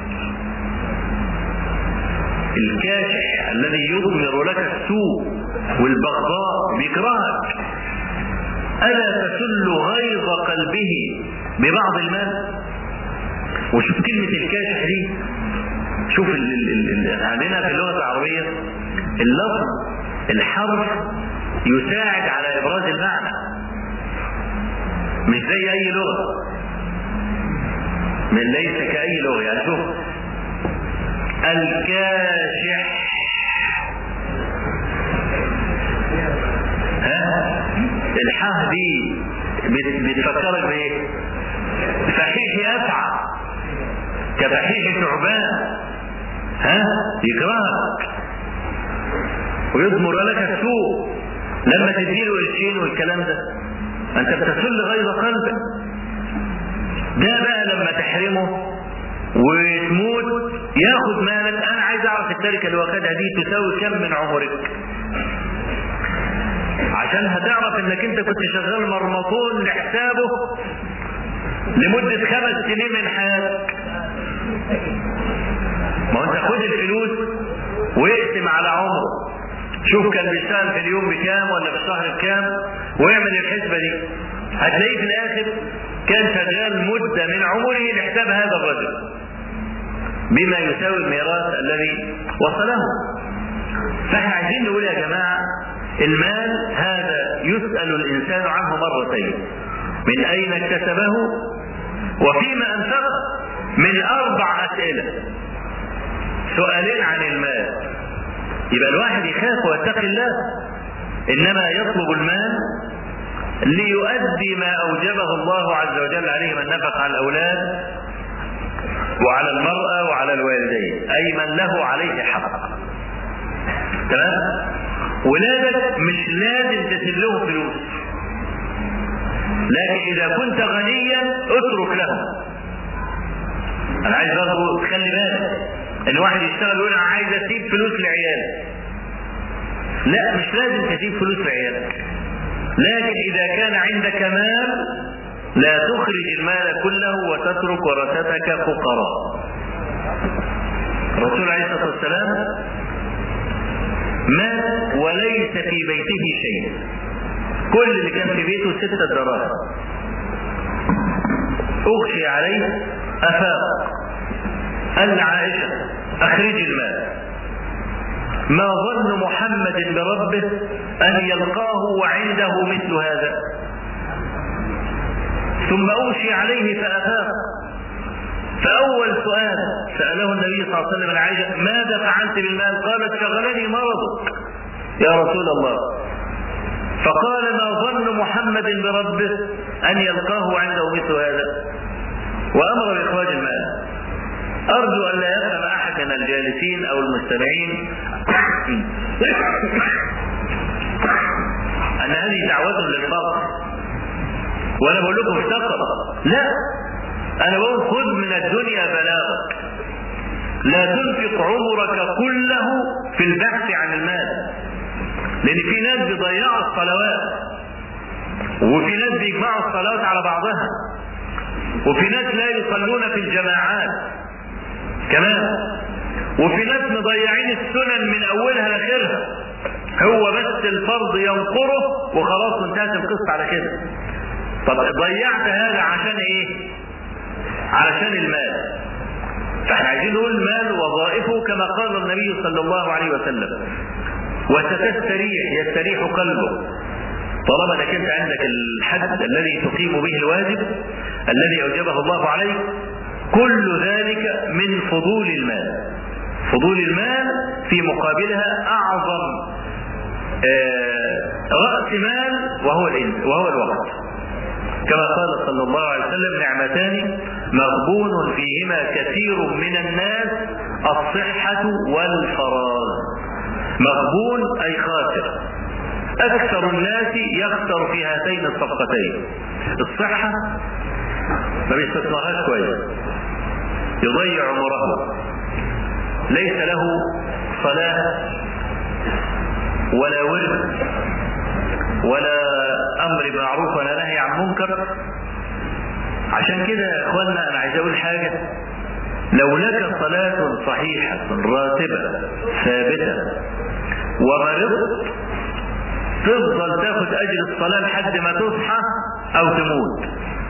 الكاشح الذي يضمر لك السوء والبغضاء بيكرهك. الا تسل غيظ قلبه ببعض المال. وشوف كلمه الكاشح دي، شوف ال ال ال عندنا في اللغه العربيه اللفظ الحرف يساعد على ابراز المعنى، مش زي اي لغه، من ليس كاي لغه. يعني شوف الكاشح، ها الحاء دي بتفكرك بايه؟ فحيح افعى، كفحيح ثعبان، ها يكرهك ويضمر لك السوء لما تديله قرشين والكلام ده، انت بتسل غيظ قلبك. ده بقى لما تحرمه وتموت ياخد مالك. انا عايز اعرف التركه اللي واخدها دي تساوي كم من عمرك، عشان هتعرف انك انت كنت شغال مرمطون لحسابه لمده خمس سنين من حياتك. ما انت خد الفلوس واقسم على عمره، شوف كان بيشتغل في اليوم بكام ولا في الشهر بكام، واعمل الحسبه دي. هتلاقيه في الاخر كان شغال مده من عمره لحساب هذا الرجل بما يساوي الميراث الذي وصله. فاحنا عايزين نقول يا جماعه المال هذا يسأل الانسان عنه مرتين: من اين اكتسبه وفيما انفقه. من اربع اسئله، سؤالين عن المال. يبقى الواحد يخاف ويتقي الله، انما يطلب المال ليؤدي ما اوجبه الله عز وجل عليه من نفق على الاولاد وعلى المرأة وعلى الوالدين، اي من له عليه حق. تمام؟ ولادك مش لازم تسلهم فلوس، لكن اذا كنت غنيا اترك لهم. انا عايز برضه تخلي بالك ان واحد يشتغل يقول انا عايز اسيب فلوس لعيالي. لا، مش لازم تسيب فلوس لعيالك، لكن اذا كان عندك مال لا تخرج المال كله وتترك ورثتك فقراء. الرسول عليه الصلاه والسلام مات وليس في بيته شيء، كل اللي كان في بيته ستة دراهم. اغشي عليه افاق، قال عائشه اخرجي المال. ما ظن محمد بربه ان يلقاه وعنده مثل هذا؟ ثم اوشي عليه فافاق. فاول سؤال ساله النبي صلى الله عليه وسلم عن عائشه: ماذا فعلت بالمال؟ قالت: شغلني مرضك يا رسول الله. فقال: ما ظن محمد بربه ان يلقاه عنده مثل هذا؟ وامر باخراج المال. ارجو ان لا يفهم احد من الجالسين او المستمعين ان هذه دعوه للفقر، وانا بقول لكم افتقر. لا، انا بقول خذ من الدنيا بلاغك. لا تنفق عمرك كله في البحث عن المال، لان في ناس بيضيعوا الصلوات، وفي ناس بيجمعوا الصلوات على بعضها، وفي ناس لا يصلون في الجماعات كمان، وفي ناس مضيعين السنن من اولها لاخرها، هو بس الفرض ينقره وخلاص انتهت القصه على كده. طب ضيعت هذا عشان ايه؟ علشان المال. فاحنا عايزين نقول المال وظائفه كما قال النبي صلى الله عليه وسلم: وستستريح يستريح قلبه. طالما انك انت عندك الحد الذي تقيم به الواجب الذي اوجبه الله عليك، كل ذلك من فضول المال. فضول المال في مقابلها اعظم رأس مال وهو وهو الوقت، كما قال صلى الله عليه وسلم: نعمتان مغبون فيهما كثير من الناس، الصحة والفراغ. مغبون أي خاسر، أكثر الناس يخسر في هاتين الصفقتين: الصحة ما بيستثمرهاش كويس، يضيع عمره، ليس له صلاة ولا ورد ولا أمر بمعروف ولا نهي عن منكر. عشان كده يا اخوانا انا عايز اقول حاجة، لو لك صلاة صحيحة راتبة ثابتة ومرضت تفضل تاخد اجر الصلاة لحد ما تصحى او تموت.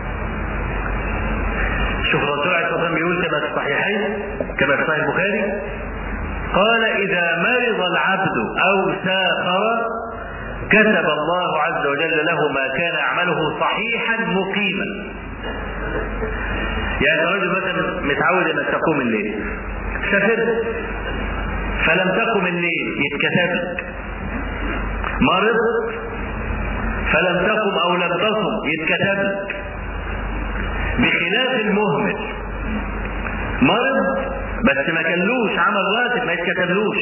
شوف الرسول عليه الصلاة والسلام بيقول كما في الصحيحين كما في صحيح البخاري، قال اذا مرض العبد او سافر كتب الله عز وجل له ما كان يعمله صحيحا مقيما. يعني رجل مثلا متعود انك تقوم الليل، سافرت فلم تقم الليل يتكتب لك، مرضت فلم تقم او لم تصم يتكتب لك، بخلاف المهمل مرض بس ما كلوش عمل راتب ما يتكتبلوش.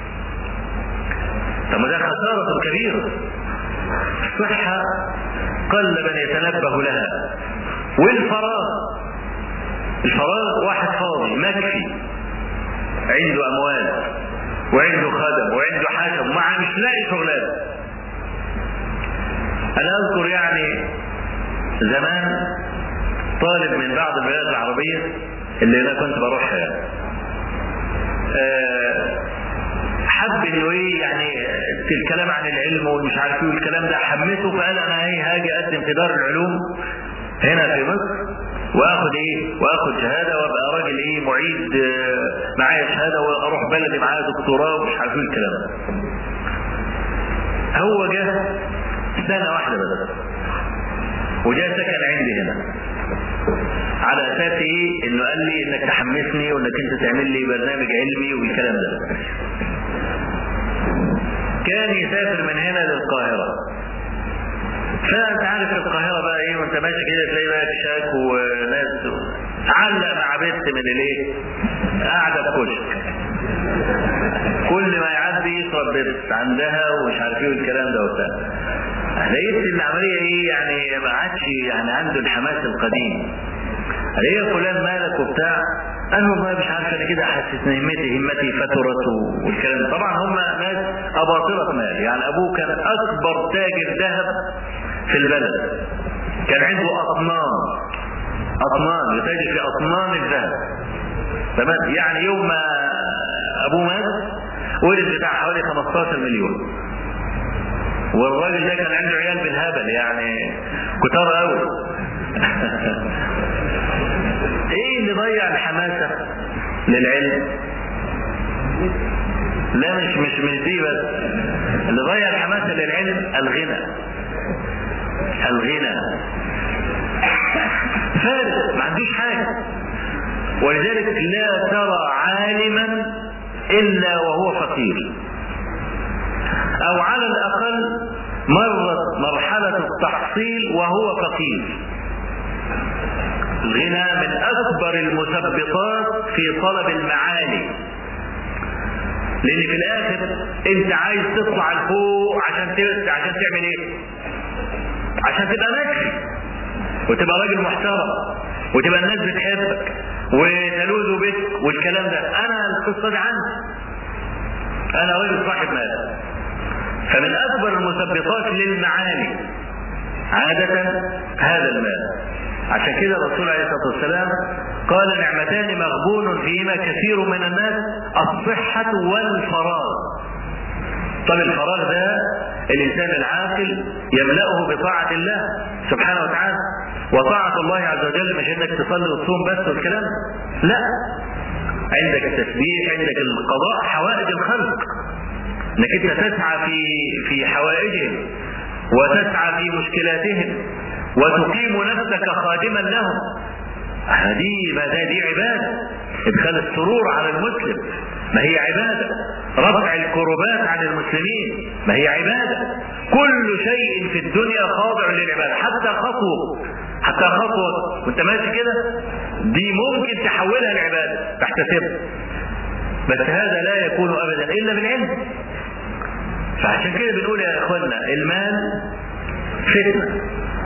طب ده خسارة كبيرة. الصحة قل من يتنبه لها، والفراغ، الفراغ واحد فاضي مكفي عنده اموال وعنده خدم وعنده حاكم ومع مش لاقي شغلانه. انا اذكر يعني زمان طالب من بعض البلاد العربيه اللي انا كنت بروحها يعني أه حب انه ايه يعني الكلام عن العلم ومش عارف ايه والكلام ده حمسه، فقال انا ايه هاجي اقدم في دار العلوم هنا في مصر واخد ايه واخد شهاده وابقى راجل ايه معيد اه معايا شهاده واروح بلدي معايا دكتوراه ومش عارف ايه الكلام ده. هو جه سنه واحده بس وجاء سكن عندي هنا على اساس ايه انه قال لي انك تحمسني وانك انت تعمل لي برنامج علمي والكلام ده. كان يسافر من هنا للقاهره، فانت عارف القاهره بقى ايه وانت ماشي كده تلاقي بقى كشاك وناس علق مع بنت من الايه قاعده في كشك، كل ما يعدي يشرب بنت عندها ومش عارف ايه والكلام ده وبتاع. لقيت العمليه ايه يعني ما عادش يعني عنده الحماس القديم. ليه فلان مالك وبتاع؟ قال والله مش عارف انا كده حسيت ان همتي همتي فترت والكلام ده. طبعا هم ناس اباطره مال، يعني ابوه كان اكبر تاجر ذهب في البلد، كان عنده اطنان اطنان يتاجر في اطنان الذهب تمام. يعني يوم ما ابوه مات ورث بتاع حوالي خمستاشر مليون، والراجل ده كان عنده عيال بالهبل يعني كتار قوي. ايه اللي ضيع الحماسه للعلم؟ لا مش مش مش دي بس، اللي ضيع الحماسه للعلم الغنى. الغنى فارغ ما عندوش حاجه، ولذلك لا ترى عالما الا وهو فقير، او على الاقل مرت مرحله التحصيل وهو فقير. الغنى من اكبر المثبطات في طلب المعالي، لان في الاخر انت عايز تطلع لفوق عشان عشان تعمل ايه؟ عشان تبقى مكفي وتبقى راجل محترم وتبقى الناس بتحبك وتلوذ بك والكلام ده. انا القصه دي عندي، انا راجل صاحب مال، فمن اكبر المثبطات للمعالي عاده هذا المال. عشان كده الرسول عليه الصلاه والسلام قال نعمتان مغبون فيهما كثير من الناس، الصحه والفراغ. طب الفراغ ده الانسان العاقل يملأه بطاعه الله سبحانه وتعالى، وطاعه الله عز وجل مش انك تصلي وتصوم بس والكلام، لا، عندك التسبيح، عندك القضاء حوائج الخلق، انك انت تسعى في في حوائجهم وتسعى في مشكلاتهم وتقيم نفسك خادما لهم. هذه ما دي عباده، ادخال السرور على المسلم ما هي عباده، رفع الكربات عن المسلمين ما هي عباده. كل شيء في الدنيا خاضع للعباده، حتى خطوه حتى خطوه وانت ماشي كده دي ممكن تحولها لعباده تحتسبها، بس هذا لا يكون ابدا الا بالعلم. فعشان كده بنقول يا اخوانا المال فتنه،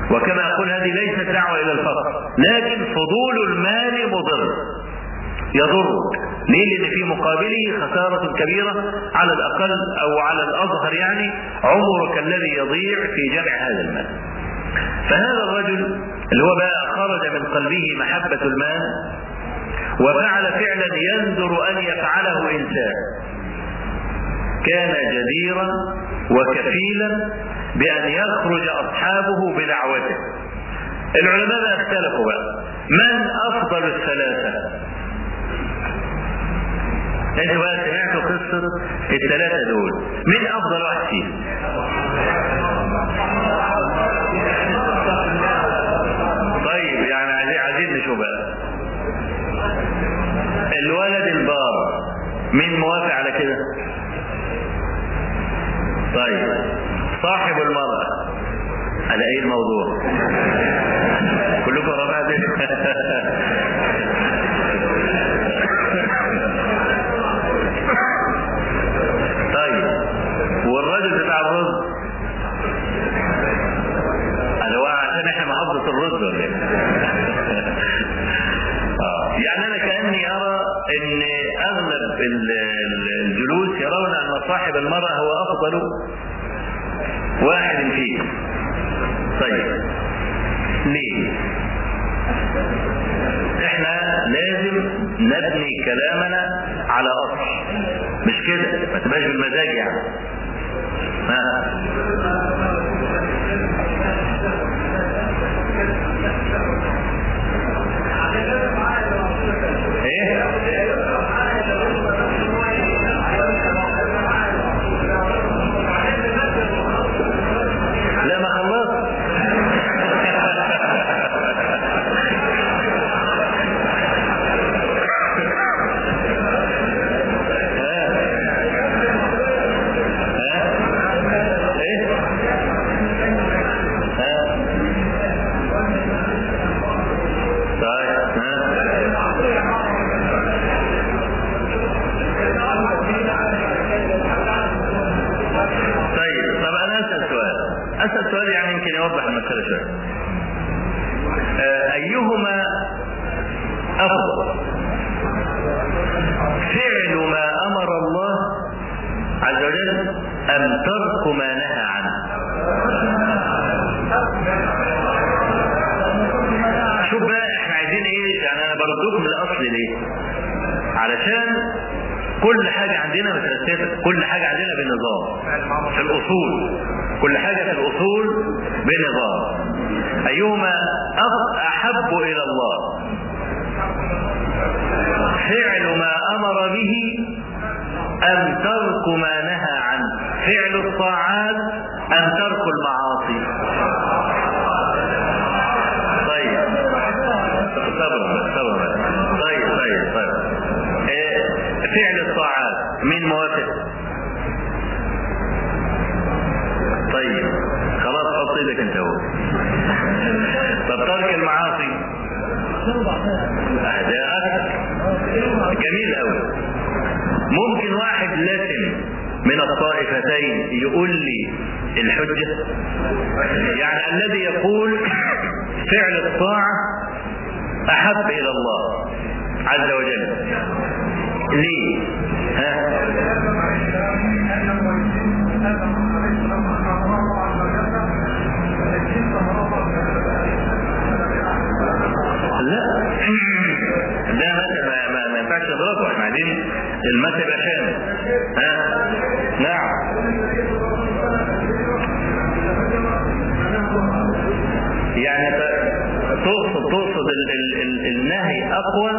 وكما أقول هذه ليست دعوة إلى الفقر، لكن فضول المال مضر يضرك. ليه؟ لأن في مقابله خسارة كبيرة على الأقل أو على الأظهر، يعني عمرك الذي يضيع في جمع هذا المال. فهذا الرجل اللي هو بقى خرج من قلبه محبة المال وفعل فعلا يندر أن يفعله إنسان، كان جديرا وكفيلا بأن يخرج أصحابه بدعوته. العلماء بقى اختلفوا بقى من أفضل الثلاثة. انت بقى سمعتوا قصة الثلاثة دول، مين أفضل واحد فيهم؟ طيب يعني عايزين نشوف بقى الولد البار، مين موافق على كده؟ طيب صاحب المرأة، على ايه الموضوع؟ كلكم رماد. طيب والرجل بتاع الرز، اللي هو عشان احنا محافظة الرز ولا ايه؟ يعني انا كأني ارى ان اغلب الجلوس يرون ان صاحب المرأة هو افضل واحد فيه. طيب ليه؟ احنا لازم نبني كلامنا على اصل، مش كده ما تبقاش بالمزاج يعني. ها ايه؟ لا ما خلصت. أسأل سؤال يعني يمكن يوضح المسألة شوية. أيهما أفضل، فعل ما أمر الله عز وجل أم ترك ما نهى عنه؟ شوف بقى احنا عايزين ايه، يعني انا بردكم للأصل ليه؟ علشان كل حاجة عندنا مترتبة، كل حاجة عندنا بنظام في الأصول، كل حاجة في الأصول بنظام. أيهما أحب إلى الله، فعل ما أمر به أم ترك ما نهى عنه؟ فعل الطاعات أم ترك المعاصي؟ طيب صبر صبر. طيب طيب طيب إيه فعل الطاعات مين موافق؟ طيب خلاص حط ايدك انت اهو. طب ترك المعاصي ده اكثر. جميل قوي. ممكن واحد لازم من الطائفتين يقول لي الحجة؟ يعني الذي يقول فعل الطاعة احب الى الله عز وجل ليه؟ ها؟ لا ده ما ما ما ينفعش نضربه، احنا عايزين المثل يبقى شامل. ها؟ نعم. يعني تقصد تقصد ال ال ال النهي اقوى.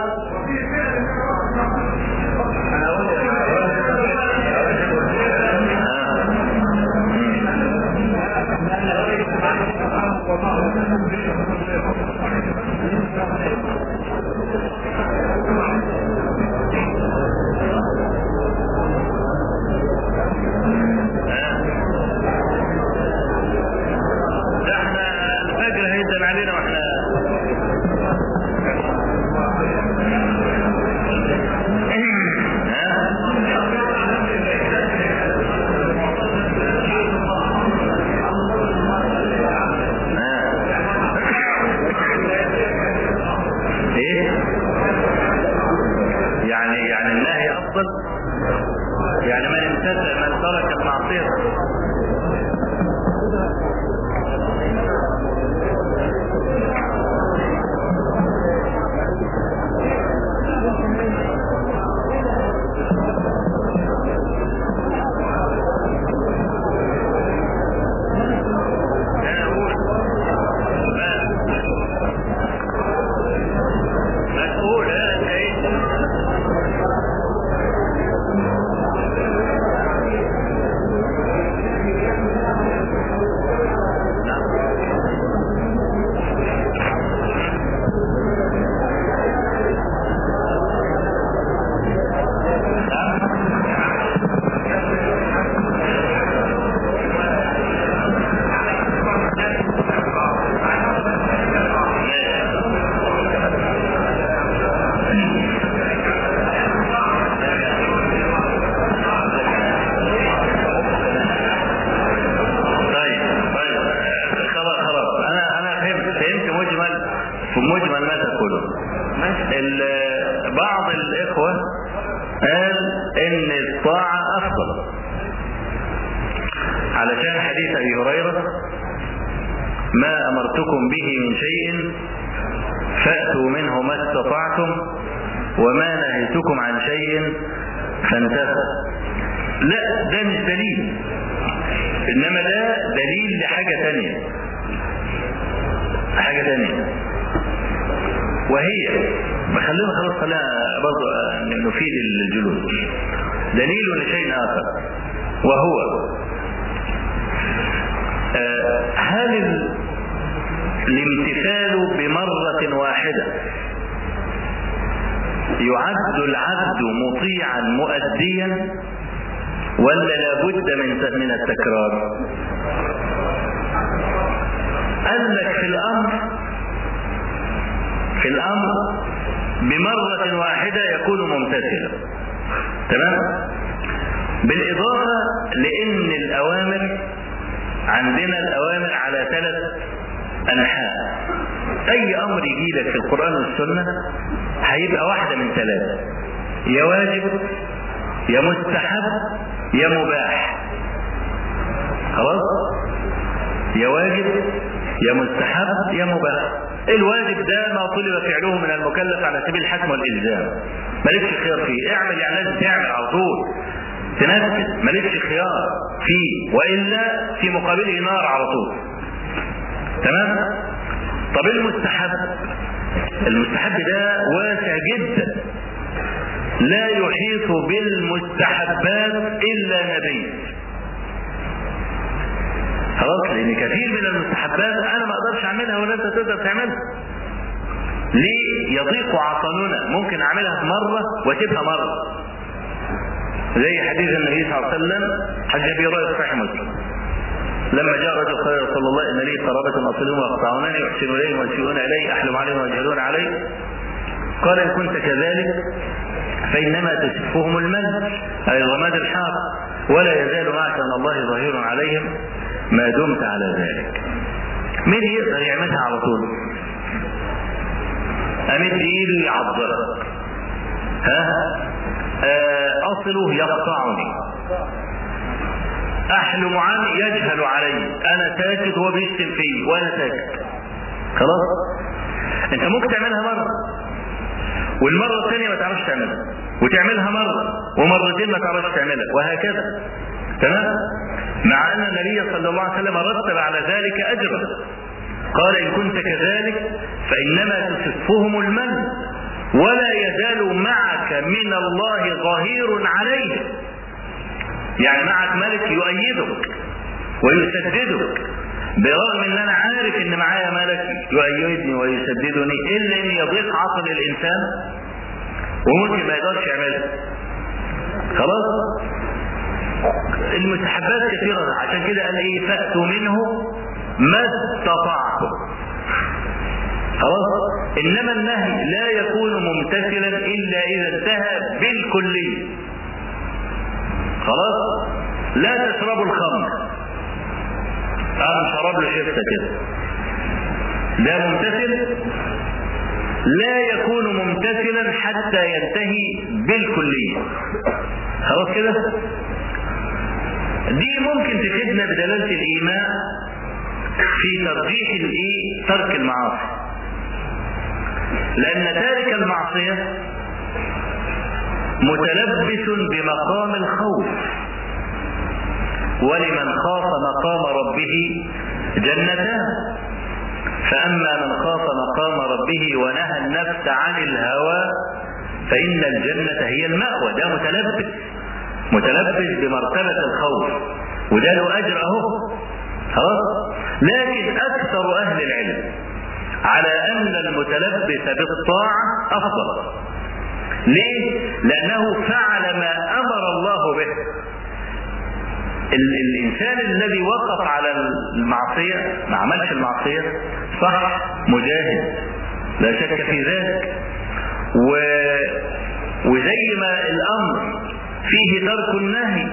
يحصل؟ يعني من امتثل من ترك المعصية. بعض الإخوة قال إن الطاعة أفضل علشان حديث أبي هريرة ما أمرتكم به من شيء فأتوا منه ما استطعتم وما نهيتكم عن شيء فانتهوا. لا، ده مش دليل، إنما ده دليل لحاجة تانية حاجة تانية وهي خلينا خلاص خلينا برضه نفيد الجلوس. دليل لشيء آخر وهو آه هل الامتثال بمرة واحدة يعد العبد مطيعا مؤديا ولا لابد من من التكرار؟ قال لك في الأمر في الأمر بمرة واحدة يكون ممتثلا، تمام؟ بالإضافة لأن الأوامر عندنا الأوامر على ثلاث أنحاء. أي أمر يجي لك في القرآن والسنة هيبقى واحدة من ثلاثة، يا واجب يا مستحب يا مباح. خلاص؟ يا واجب يا مستحب يا مباح. الواجب ده ما طلب فعله من المكلف على سبيل الحكم والإلزام، مالكش خيار فيه، اعمل يعني لازم تعمل على طول تنفذ، مالكش خيار فيه وإلا في مقابله نار على طول، تمام؟ طب المستحب، المستحب ده واسع جدا، لا يحيط بالمستحبات إلا نبي. خلاص، لأن كثير من المستحبات أنا ما أقدرش أعملها ولا أنت تقدر تعملها. ليه؟ يضيق عطننا، ممكن أعملها في مرة وأسيبها مرة. زي حديث النبي صلى الله عليه وسلم، حديث أبي هريرة صحيح مسلم، لما جاء رجل قال يا رسول الله إن لي قرابة أصلهم ويقطعونني يحسنون إليهم ويسيئون إلي أحلم عليهم ويجهلون علي. قال إن كنت كذلك فإنما تسفهم المن أي الرماد الحار ولا يزال معك أن الله ظهير عليهم ما دمت على ذلك. مين يقدر يعملها على طول؟ أمد إيده يعضلك، ها أصله يقطعني، أحلم عنه يجهل علي، أنا ساكت وهو بيشتم فيه وأنا ساكت. خلاص؟ أنت ممكن تعملها مرة والمرة الثانية ما تعرفش تعملها، وتعملها مرة ومرتين ما تعرفش تعملها، وهكذا، تمام؟ مع أن النبي صلى الله عليه وسلم رتب على ذلك أجرا، قال إن كنت كذلك فإنما تسفهم المن ولا يزال معك من الله ظهير عليه، يعني معك ملك يؤيدك ويسددك، برغم ان انا عارف ان معايا ملك يؤيدني ويسددني، الا ان يضيق عقل الانسان وممكن ما يقدرش يعملها. خلاص؟ المستحبات كثيرة، عشان كده قال ايه؟ فأتوا منه ما استطعتم. خلاص؟ انما النهي لا يكون ممتثلا الا اذا انتهى بالكلية. خلاص؟ لا تشربوا الخمر، انا شرب له شفته كده، ده ممتثل لا يكون يكون ممتثلا حتى ينتهي بالكلية. خلاص كده؟ دي ممكن تفيدنا بدلالة الإيمان في ترجيح الإيه؟ ترك المعاصي، لأن تارك المعصية متلبس بمقام الخوف، ولمن خاف مقام ربه جنتان، فأما من خاف مقام ربه ونهى النفس عن الهوى فإن الجنة هي المأوى. ده متلبس متلبس بمرتبة الخوف، وده له أجر أهو. خلاص. لكن أكثر أهل العلم على أن المتلبس بالطاعة أفضل. ليه؟ لأنه فعل ما أمر الله به. الإنسان الذي وقف على المعصية ما عملش المعصية صح، مجاهد لا شك في ذلك، و... وزي ما الأمر فيه ترك النهي،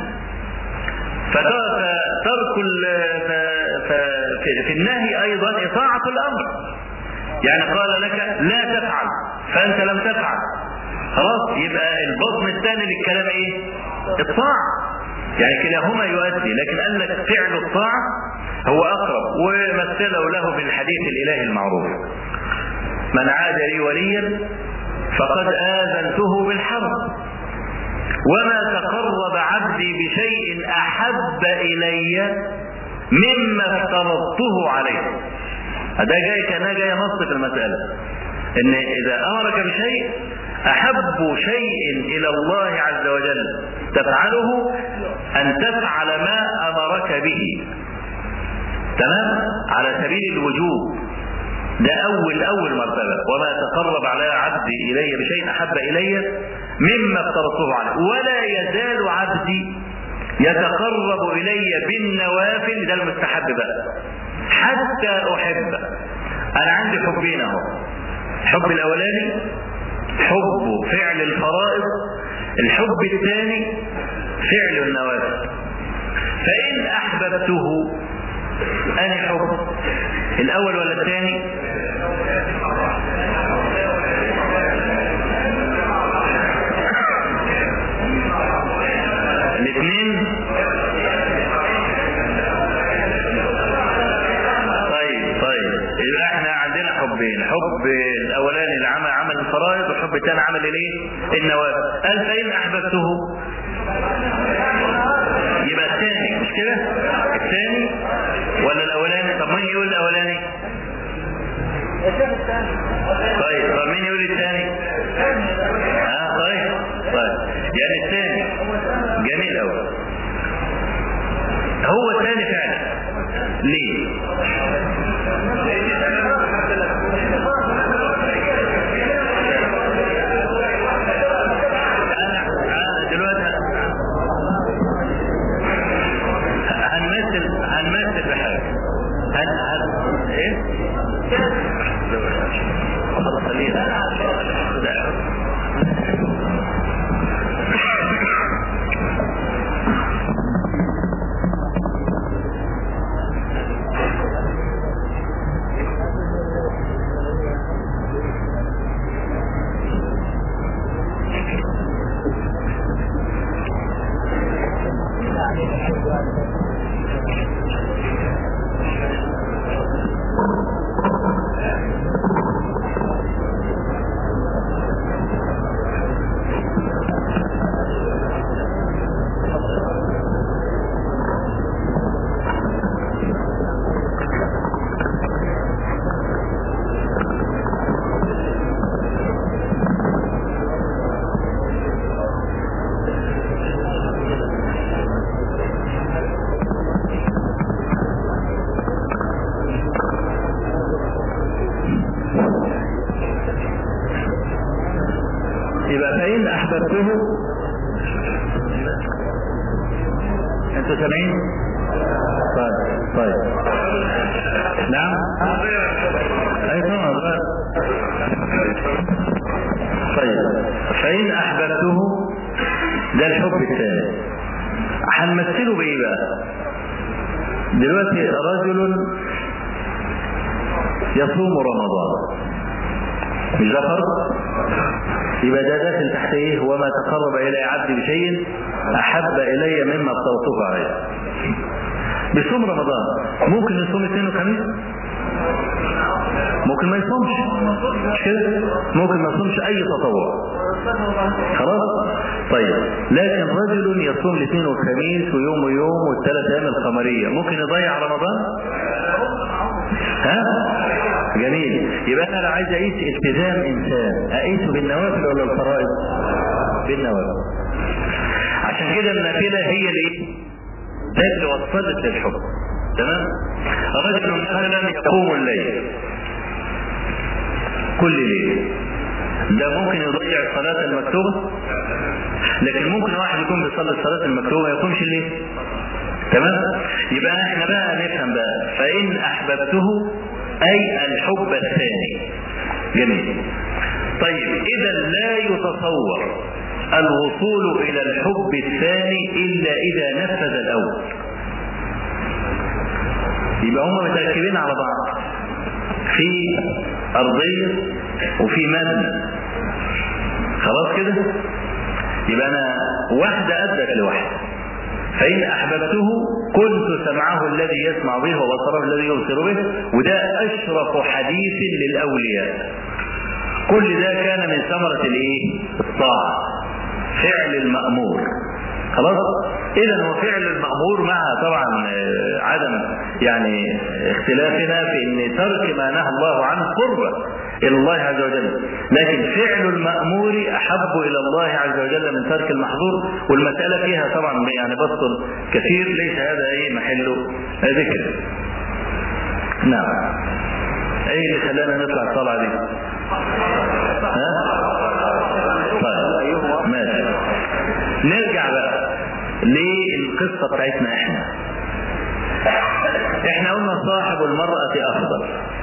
فترك ال... ف... ف... في النهي أيضا إطاعة الأمر. يعني قال لك لا تفعل فأنت لم تفعل، خلاص، يبقى البطن الثاني للكلام ايه؟ الطاعة. يعني كلاهما يؤدي، لكن قال لك فعل الطاعة هو أقرب، ومثله له بالحديث الإلهي المعروف: من عاد لي وليا فقد آذنته بالحرب، وما تقرب عبدي بشيء أحب إلي مما افترضته عليه. هذا جاي كان جاي نص في المسألة، إن إذا أمرك بشيء أحب شيء إلى الله عز وجل تفعله أن تفعل ما أمرك به، تمام، على سبيل الوجوب. ده أول أول مرتبة: وما تقرب على عبدي إلي بشيء أحب إلي مما افترضته عليه، ولا يزال عبدي يتقرب إلي بالنوافل، ده المستحب بقى، حتى أحب. أنا عندي حبين أهو: الحب الأولاني حب فعل الفرائض، الحب الثاني فعل النوافل. فإن أحببته، أنا حب الأول ولا الثاني؟ الاثنين. طيب طيب يبقى احنا عندنا حبين: حب الاولاني العمل عمل الفرائض، والحب الثاني عمل الايه؟ النوافل. قال فإن احببته، يبقى الثاني، مش كده؟ الثاني ولا الاولاني؟ طب مين يقول الاولاني؟ طيب طب مين يقول الثاني؟ اه طيب طيب يعني الثاني. جميل قوي. هو الثاني فعلا. ليه؟ انا دلوقتي هنمثل هنمثل بحاجه. هن هن ايه؟ خلاص خلينا. يبقى فإن أحببته، أنتوا سامعين؟ طيب طيب نعم؟ أي طبعا. طيب فإن أحببته، ده الحب الثاني. هنمثله بإيه بقى؟ دلوقتي رجل يصوم رمضان، مش ده فرض؟ يبقى ده داخل تحت ايه؟ وما تقرب الي عبدي بشيء احب الي مما افترضته عليه. بيصوم رمضان ممكن يصوم اثنين وخميس؟ ممكن ما يصومش مش كده؟ ممكن ما يصومش اي تطوع خلاص. طيب لكن رجل يصوم الاثنين والخميس ويوم ويوم والثلاث ايام القمريه ممكن يضيع رمضان؟ ها؟ جميل. يبقى انا لو عايز اقيس التزام انسان اقيسه بالنوافل ولا الفرائض؟ بالنوافل. عشان كده النافله هي اللي ده اللي وصلت للحكم. تمام؟ رجل مثلا يقوم الليل كل ليله ده ممكن يضيع الصلاه المكتوبه، لكن ممكن واحد يكون بيصلي الصلاه المكتوبه ما يقومش الليل. تمام؟ يبقى احنا بقى نفهم بقى فان احببته اي الحب الثاني. جميل. طيب اذا لا يتصور الوصول الى الحب الثاني الا اذا نفذ الاول. يبقى هم متركبين على بعض في ارضيه وفي مبنى. خلاص كده؟ يبقى انا واحده ادت لواحده. فإن أحببته كنت سمعه الذي يسمع به وبصره الذي يبصر به، وده أشرف حديث للأولياء. كل ده كان من ثمرة الإيه؟ الطاعة، فعل المأمور. خلاص؟ إذا هو فعل المأمور مع طبعا عدم يعني اختلافنا في أن ترك ما نهى الله عنه قربة إلى الله عز وجل، لكن فعل المأمور أحب إلى الله عز وجل من ترك المحظور، والمسألة فيها طبعا يعني بسط كثير ليس هذا أي محله ذكر. نعم. أي اللي خلانا نطلع الطلعة دي؟ ها؟ طيب ماشي. نرجع بقى للقصة بتاعتنا احنا. احنا قلنا صاحب المرأة أفضل،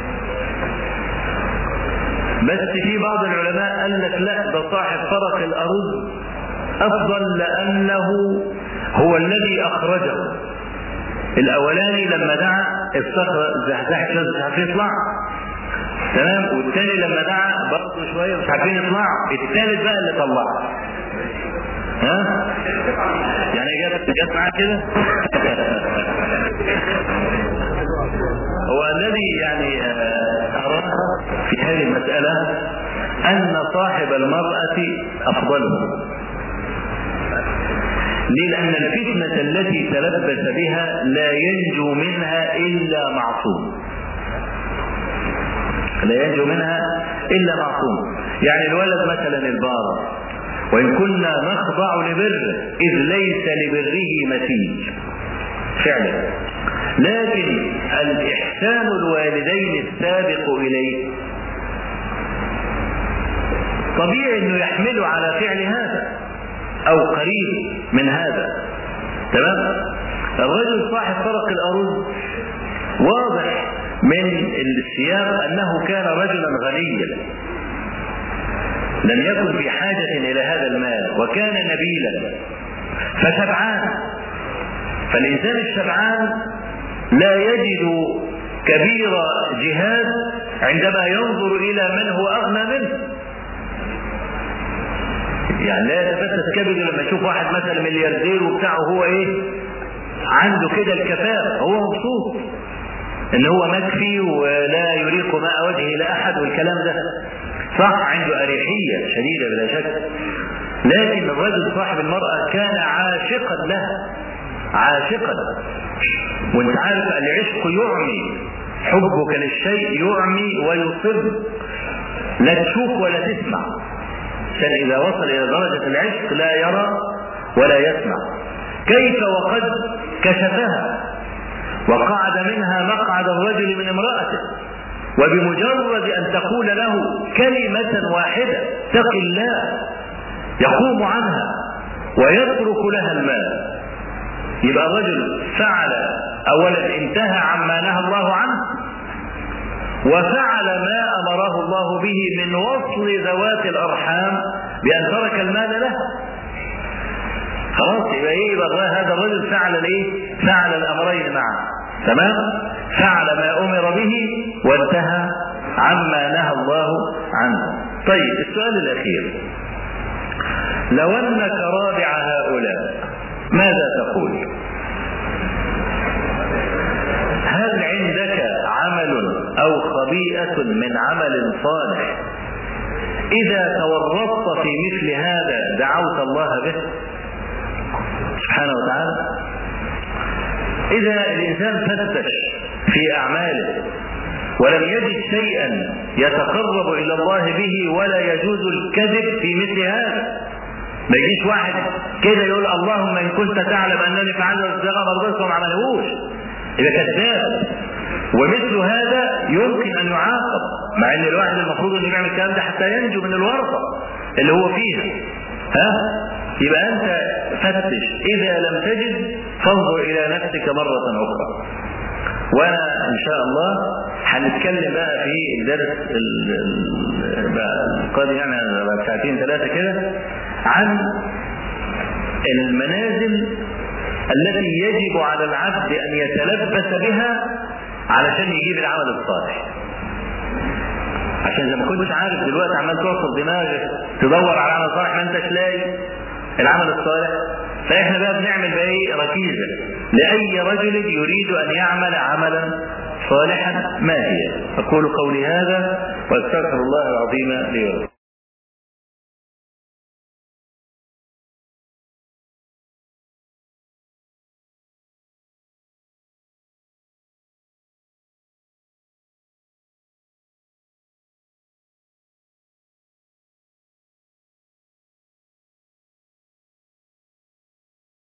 بس في بعض العلماء قال لك لا، ده صاحب فرق الأرز أفضل لأنه هو الذي أخرجه. الأولاني لما دعا الصخرة زحزحت مش عارفين يطلع، تمام، والثاني لما دعا برضه شوية مش عارفين يطلع، الثالث بقى اللي طلع. ها؟ يعني جت جت معاه كده؟ هو الذي يعني أرى في هذه المسألة أن صاحب المرأة أفضله. ليه؟ لأن الفتنة التي تلبس بها لا ينجو منها إلا معصوم. لا ينجو منها إلا معصوم. يعني الولد مثلا البار وإن كنا نخضع لبره إذ ليس لبره مثيل فعلا، لكن الإحسان الوالدين السابق إليه طبيعي أنه يحمله على فعل هذا أو قريب من هذا. تمام؟ الرجل صاحب فرق الأرز واضح من السياق أنه كان رجلا غنيا لم يكن في حاجة إلى هذا المال وكان نبيلا فشبعان. فالإنسان الشبعان لا يجد كبير جهاد عندما ينظر إلى من هو أغنى منه. يعني لا يتفتت كبده لما يشوف واحد مثلا ملياردير وبتاعه هو ايه عنده كده الكفاءة، هو مبسوط ان هو مكفي ولا يريق ماء وجهه الى احد والكلام ده صح، عنده اريحية شديدة بلا شك. لكن الرجل صاحب المرأة كان عاشقا لها، عاشقا. وانت عارف العشق يعمي، حبك للشيء يعمي ويصب، لا تشوف ولا تسمع. عشان إذا وصل إلى درجة العشق لا يرى ولا يسمع. كيف وقد كشفها وقعد منها مقعد الرجل من امرأته، وبمجرد أن تقول له كلمة واحدة اتق الله يقوم عنها ويترك لها المال. يبقى الرجل فعل أولا انتهى عما نهى الله عنه، وفعل ما أمره الله به من وصل ذوات الأرحام بأن ترك المال له. خلاص يبقى ايه؟ يبقى هذا الرجل فعل الايه؟ فعل الأمرين معا. تمام؟ فعل ما أمر به وانتهى عما نهى الله عنه. طيب السؤال الأخير، لو أنك رابع هؤلاء ماذا تقول؟ هل عندك عمل أو خبيئة من عمل صالح إذا تورطت في مثل هذا دعوت الله به سبحانه وتعالى؟ إذا الإنسان فتش في أعماله ولم يجد شيئا يتقرب إلى الله به ولا يجوز الكذب في مثل هذا. ما يجيش واحد كده يقول اللهم إن كنت تعلم أنني فعلت الزغى مرضك وما عملهوش، إذا كذاب. ومثل هذا يمكن أن يعاقب، مع أن الواحد المفروض أن يعمل الكلام ده حتى ينجو من الورطة اللي هو فيها. ها؟ يبقى أنت فتش، إذا لم تجد فانظر إلى نفسك مرة أخرى. وأنا إن شاء الله هنتكلم بقى في الدرس القادم يعني بعد ساعتين ثلاثة كده عن المنازل التي يجب على العبد أن يتلبس بها علشان يجيب العمل الصالح. عشان زي ما كنتش عارف دلوقتي عمال تعصر دماغك تدور على عمل صالح ما انتش لاقي العمل الصالح، فاحنا بقى بنعمل بقى ايه ركيزه لاي رجل يريد ان يعمل عملا صالحا. ما هي؟ اقول قولي هذا واستغفر الله العظيم لي ولكم.